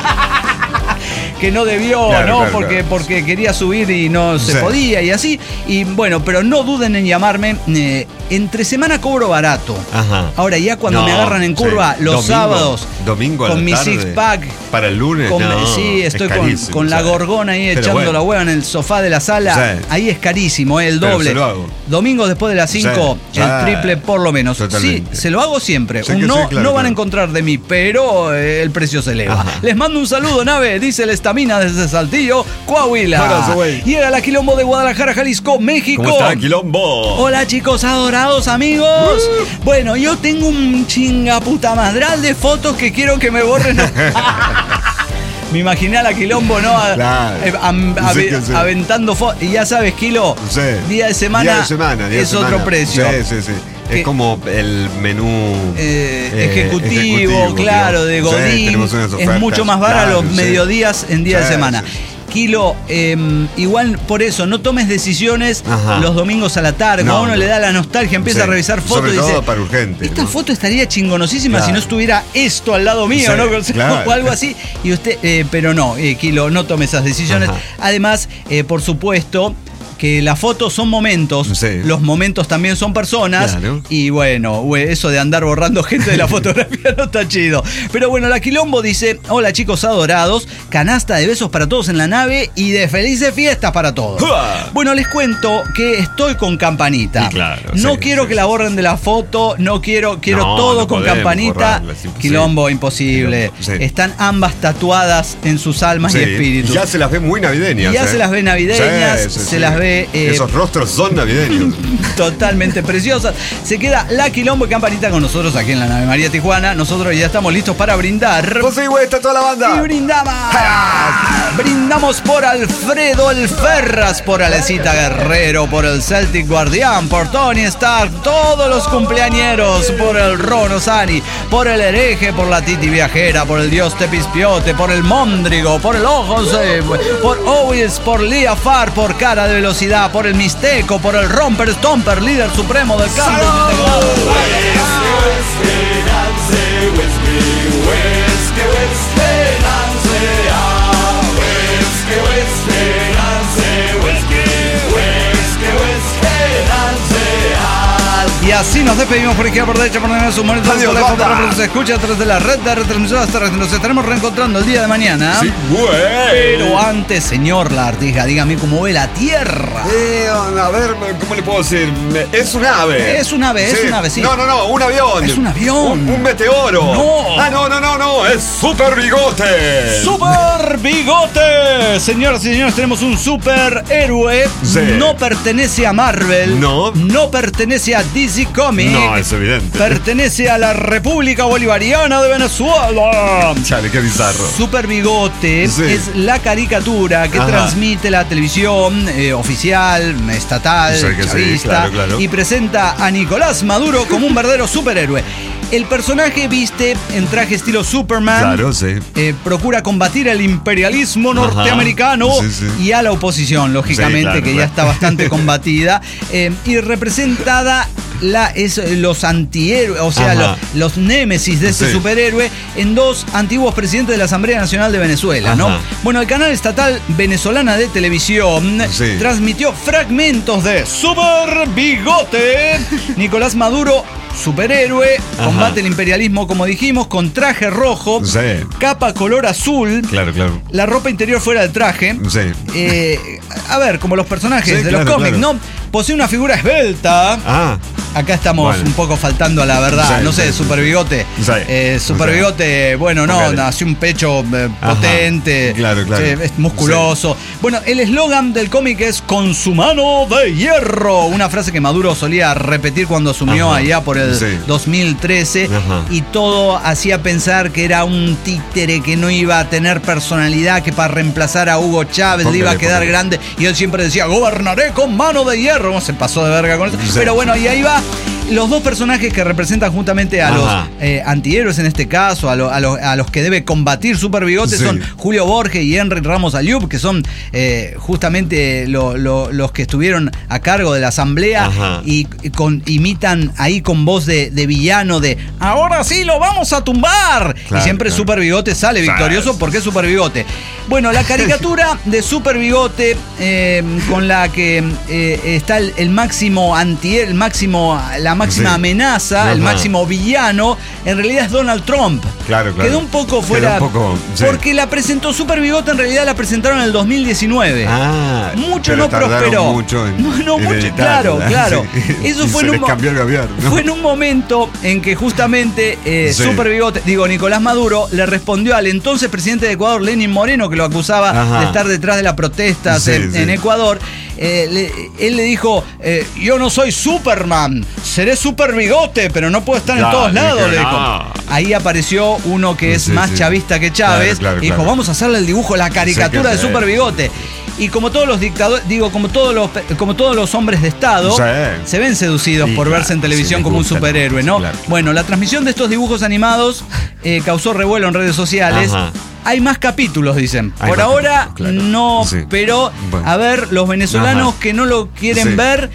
Que no debió, Claro, ¿no? claro, porque, claro. porque quería subir y no se Sí. podía y así. Y bueno, pero no duden en llamarme. Eh, entre semana cobro barato. Ajá. Ahora ya cuando No, me agarran en curva sí. los Domingo, sábados. domingo a con la mi tarde. six pack. Para el lunes, Con- no, sí, es estoy con, carísimo, con la ¿sabes? gorgona ahí Pero echando bueno. la hueva en el sofá de la sala. Sí. Ahí es carísimo, eh, el Pero doble. se lo hago. Domingos después de las cinco, Sí. el Sí. triple por lo menos. Totalmente. Sí, se lo hago siempre. Sí Un que no, sí, claro, no van a claro. encontrar de mí, pero eh, el precio se eleva. Ajá. Les mando un saludo, nave, dice el Estamina desde Saltillo, Coahuila. Abrazo, güey. Llega la Quilombo de Guadalajara, Jalisco, México. ¿Cómo está, Quilombo? Hola chicos adorados amigos. Bueno, yo tengo un chingaputa madral de fotos que quiero que me borren. Me imaginé a la Quilombo, ¿no? A- Claro. eh, am- Sí ave- que sí. aventando fotos. Y ya sabes, Kilo, Sí. día de semana, Día de semana, día de es semana. otro precio. Sí, sí, sí. Que- Es como el menú Eh, eh, ejecutivo, claro, de Sí, Godín. tenemos unas Es ofertas, mucho más barato claro, los sí. mediodías en día de Sí, semana. sí. Kilo, eh, igual por eso, no tomes decisiones Ajá. los domingos a la tarde. No, Cuando a uno no. le da la nostalgia, empieza Sí. a revisar fotos Sobre y dice, todo para urgente, esta ¿no? foto estaría chingonosísima Claro. si no estuviera esto al lado mío, Sí, ¿no? O sea, claro. o algo así. Y usted, eh, pero no, eh, Kilo, no tome esas decisiones. Ajá. Además, eh, por supuesto, que las fotos son momentos, Sí. los momentos también son personas, Claro. y bueno, güey, eso de andar borrando gente de la fotografía no está chido. Pero bueno, la Quilombo dice: hola chicos adorados, canasta de besos para todos en la nave y de felices fiestas para todos. ¡Uah! Bueno, les cuento que estoy con campanita. Y claro, no sí, quiero sí, que sí. la borren de la foto, no quiero, quiero No, todo no con podemos campanita. borrarla, es imposible. Quilombo, imposible. Sí. Están ambas tatuadas en sus almas Sí, y espíritus. ya se las ve muy navideñas. Y ya ¿eh? se las ve navideñas, Sí, sí, se sí. las ve, eh, Esos rostros son navideños. totalmente preciosas. Se queda la Quilombo y Campanita con nosotros aquí en la nave María Tijuana. Nosotros ya estamos listos para brindar. Pues sí, güey, está toda la banda. Y brindamos. Brindamos por Alfredo El Ferras, por Alecita Guerrero, por el Celtic Guardián, por Tony Stark, todos los cumpleañeros, por el Rono Sani, por el Hereje, por la Titi Viajera, por el Dios Tepispiote, por el Móndrigo, por el Ojos, eh, por Owens, por Lia Far, por Cara de Velocidad, por el Mixteco, por el Romper Stomper, líder supremo del cambio integrado. Y así nos despedimos por izquierda, por derecha, por derecha, su monitor, Adiós, teléfono, banda. por se escucha a través de la red de retransmisoras terrestres. Nos estaremos reencontrando el día de mañana. Sí, güey. Pero antes, señor Lartija, dígame cómo ve la Tierra. Eh, a ver, ¿cómo le puedo decir? Es un ave. Es un ave, es un ave, sí. No, no, no, un avión. Es un avión. Un, un meteoro. No. Ah, no, no, no, no, es Super Bigote. ¡Super Bigote! Señoras y señores, tenemos un superhéroe. Sí. No pertenece a Marvel. No. No pertenece a D C Comics. No, es evidente. Pertenece a la República Bolivariana de Venezuela. Chale, qué bizarro. Super Bigote Sí. es la caricatura que Ajá. transmite la televisión eh, oficial, estatal, Sí, que sí, chavista, claro, claro. y presenta a Nicolás Maduro como un verdadero superhéroe. El personaje viste en traje estilo Superman. Claro, sí. Eh, procura combatir el imperialismo Ajá. norteamericano Sí, sí. y a la oposición, lógicamente, Sí, claro, que ya claro. está bastante combatida. Eh, y representada la, es, los antihéroes, o sea, Ajá. lo- los némesis de este Sí. superhéroe en dos antiguos presidentes de la Asamblea Nacional de Venezuela, ¿no? Ajá. Bueno, el canal estatal venezolana de televisión Sí. transmitió fragmentos de Super Bigote. Nicolás Maduro, superhéroe, Ajá. combate el imperialismo, como dijimos, con traje rojo, Sí. capa color azul, Claro, claro. la ropa interior fuera del traje. Sí. Eh, a ver, como los personajes Sí, de claro, los cómics, claro. ¿no? Posee una figura esbelta. Ah, Acá estamos Bueno. un poco faltando a la verdad. Sí, no sé, sí, Super Bigote. Sí. Eh, Super Sí. Bigote, bueno, no, Póngale. nació un pecho eh, Ajá. potente. Claro, claro. sí, es musculoso. Bueno, el eslogan del cómic es "con su mano de hierro". Una frase que Maduro solía repetir cuando asumió Ajá. allá por el Sí. dos mil trece. Ajá. Y todo hacía pensar que era un títere que no iba a tener personalidad, que para reemplazar a Hugo Chávez le iba a Póngale, quedar póngale. grande. Y él siempre decía: gobernaré con mano de hierro. No se pasó de verga con eso. Sí. Pero bueno, y ahí va. Los dos personajes que representan justamente a Ajá. los eh, antihéroes en este caso, a, lo- a lo- a los que debe combatir Super Bigote, Sí. son Julio Borges y Henry Ramos Ayub, que son eh, justamente lo- lo- los que estuvieron a cargo de la asamblea Ajá. y, y con, imitan ahí con voz de, de villano de "ahora sí lo vamos a tumbar". Claro, y siempre claro. Super Bigote sale victorioso porque es Super Bigote. Bueno, la caricatura de Super Bigote eh, con la que eh, está el, el máximo anti, el máximo, la máxima Sí. amenaza, el Ajá. máximo villano, en realidad es Donald Trump. Claro, claro. Quedó un poco fuera. Quedó un poco, sí. Porque la presentó Super Bigote, en realidad la presentaron en el dos mil diecinueve. Ah, Mucho pero no tardaron prosperó. mucho en, no, no en mucho, editarla, claro, claro. sí. Eso Y fue se en un les mo- cambió el gobierno. Fue en un momento en que justamente eh, Sí. Super Bigote, digo, Nicolás Maduro, le respondió al entonces presidente de Ecuador, Lenín Moreno, que lo acusaba Ajá. de estar detrás de las protestas Sí, en, sí. en Ecuador. Eh, le- él le dijo: eh, yo no soy Superman, seré Super Bigote, pero no puedo estar en Claro, todos lados, dijo, le dijo. no. Ahí apareció uno que es Sí, más sí. chavista que Chávez, Claro, claro, y dijo: claro. vamos a hacerle el dibujo, la caricatura Sí, que de sí. Super Bigote. Y como todos los dictadores, digo, como todos los, como todos los hombres de Estado, Sí. se ven seducidos Sí, por claro, verse en sí, televisión les como un gusta, superhéroe, ¿no? sí, claro. Bueno, la transmisión de estos dibujos animados eh, causó revuelo en redes sociales. Ajá. Hay más capítulos, dicen. Hay Por más ahora capítulos, claro. no, Sí. pero Bueno. a ver, los venezolanos Ajá. que no lo quieren Sí. ver,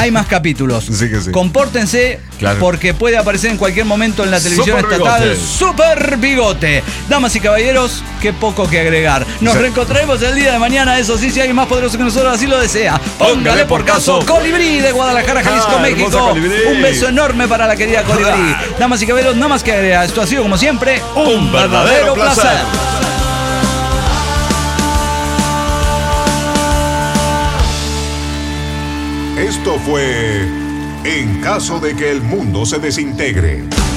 hay más capítulos. Sí que sí. Compórtense, Claro. porque puede aparecer en cualquier momento en la televisión Super estatal. Bigote. Super Bigote. Damas y caballeros, qué poco que agregar. Nos Sí. reencontraremos el día de mañana, eso sí, si alguien más poderoso que nosotros así lo desea. Póngale por caso, Colibrí de Guadalajara, Jalisco, Ah, hermosa México. Colibrí. Un beso enorme para la querida Colibrí. Damas y caballeros, nada más que agregar. Esto ha sido, como siempre, un verdadero placer. Esto fue En caso de que el mundo se desintegre.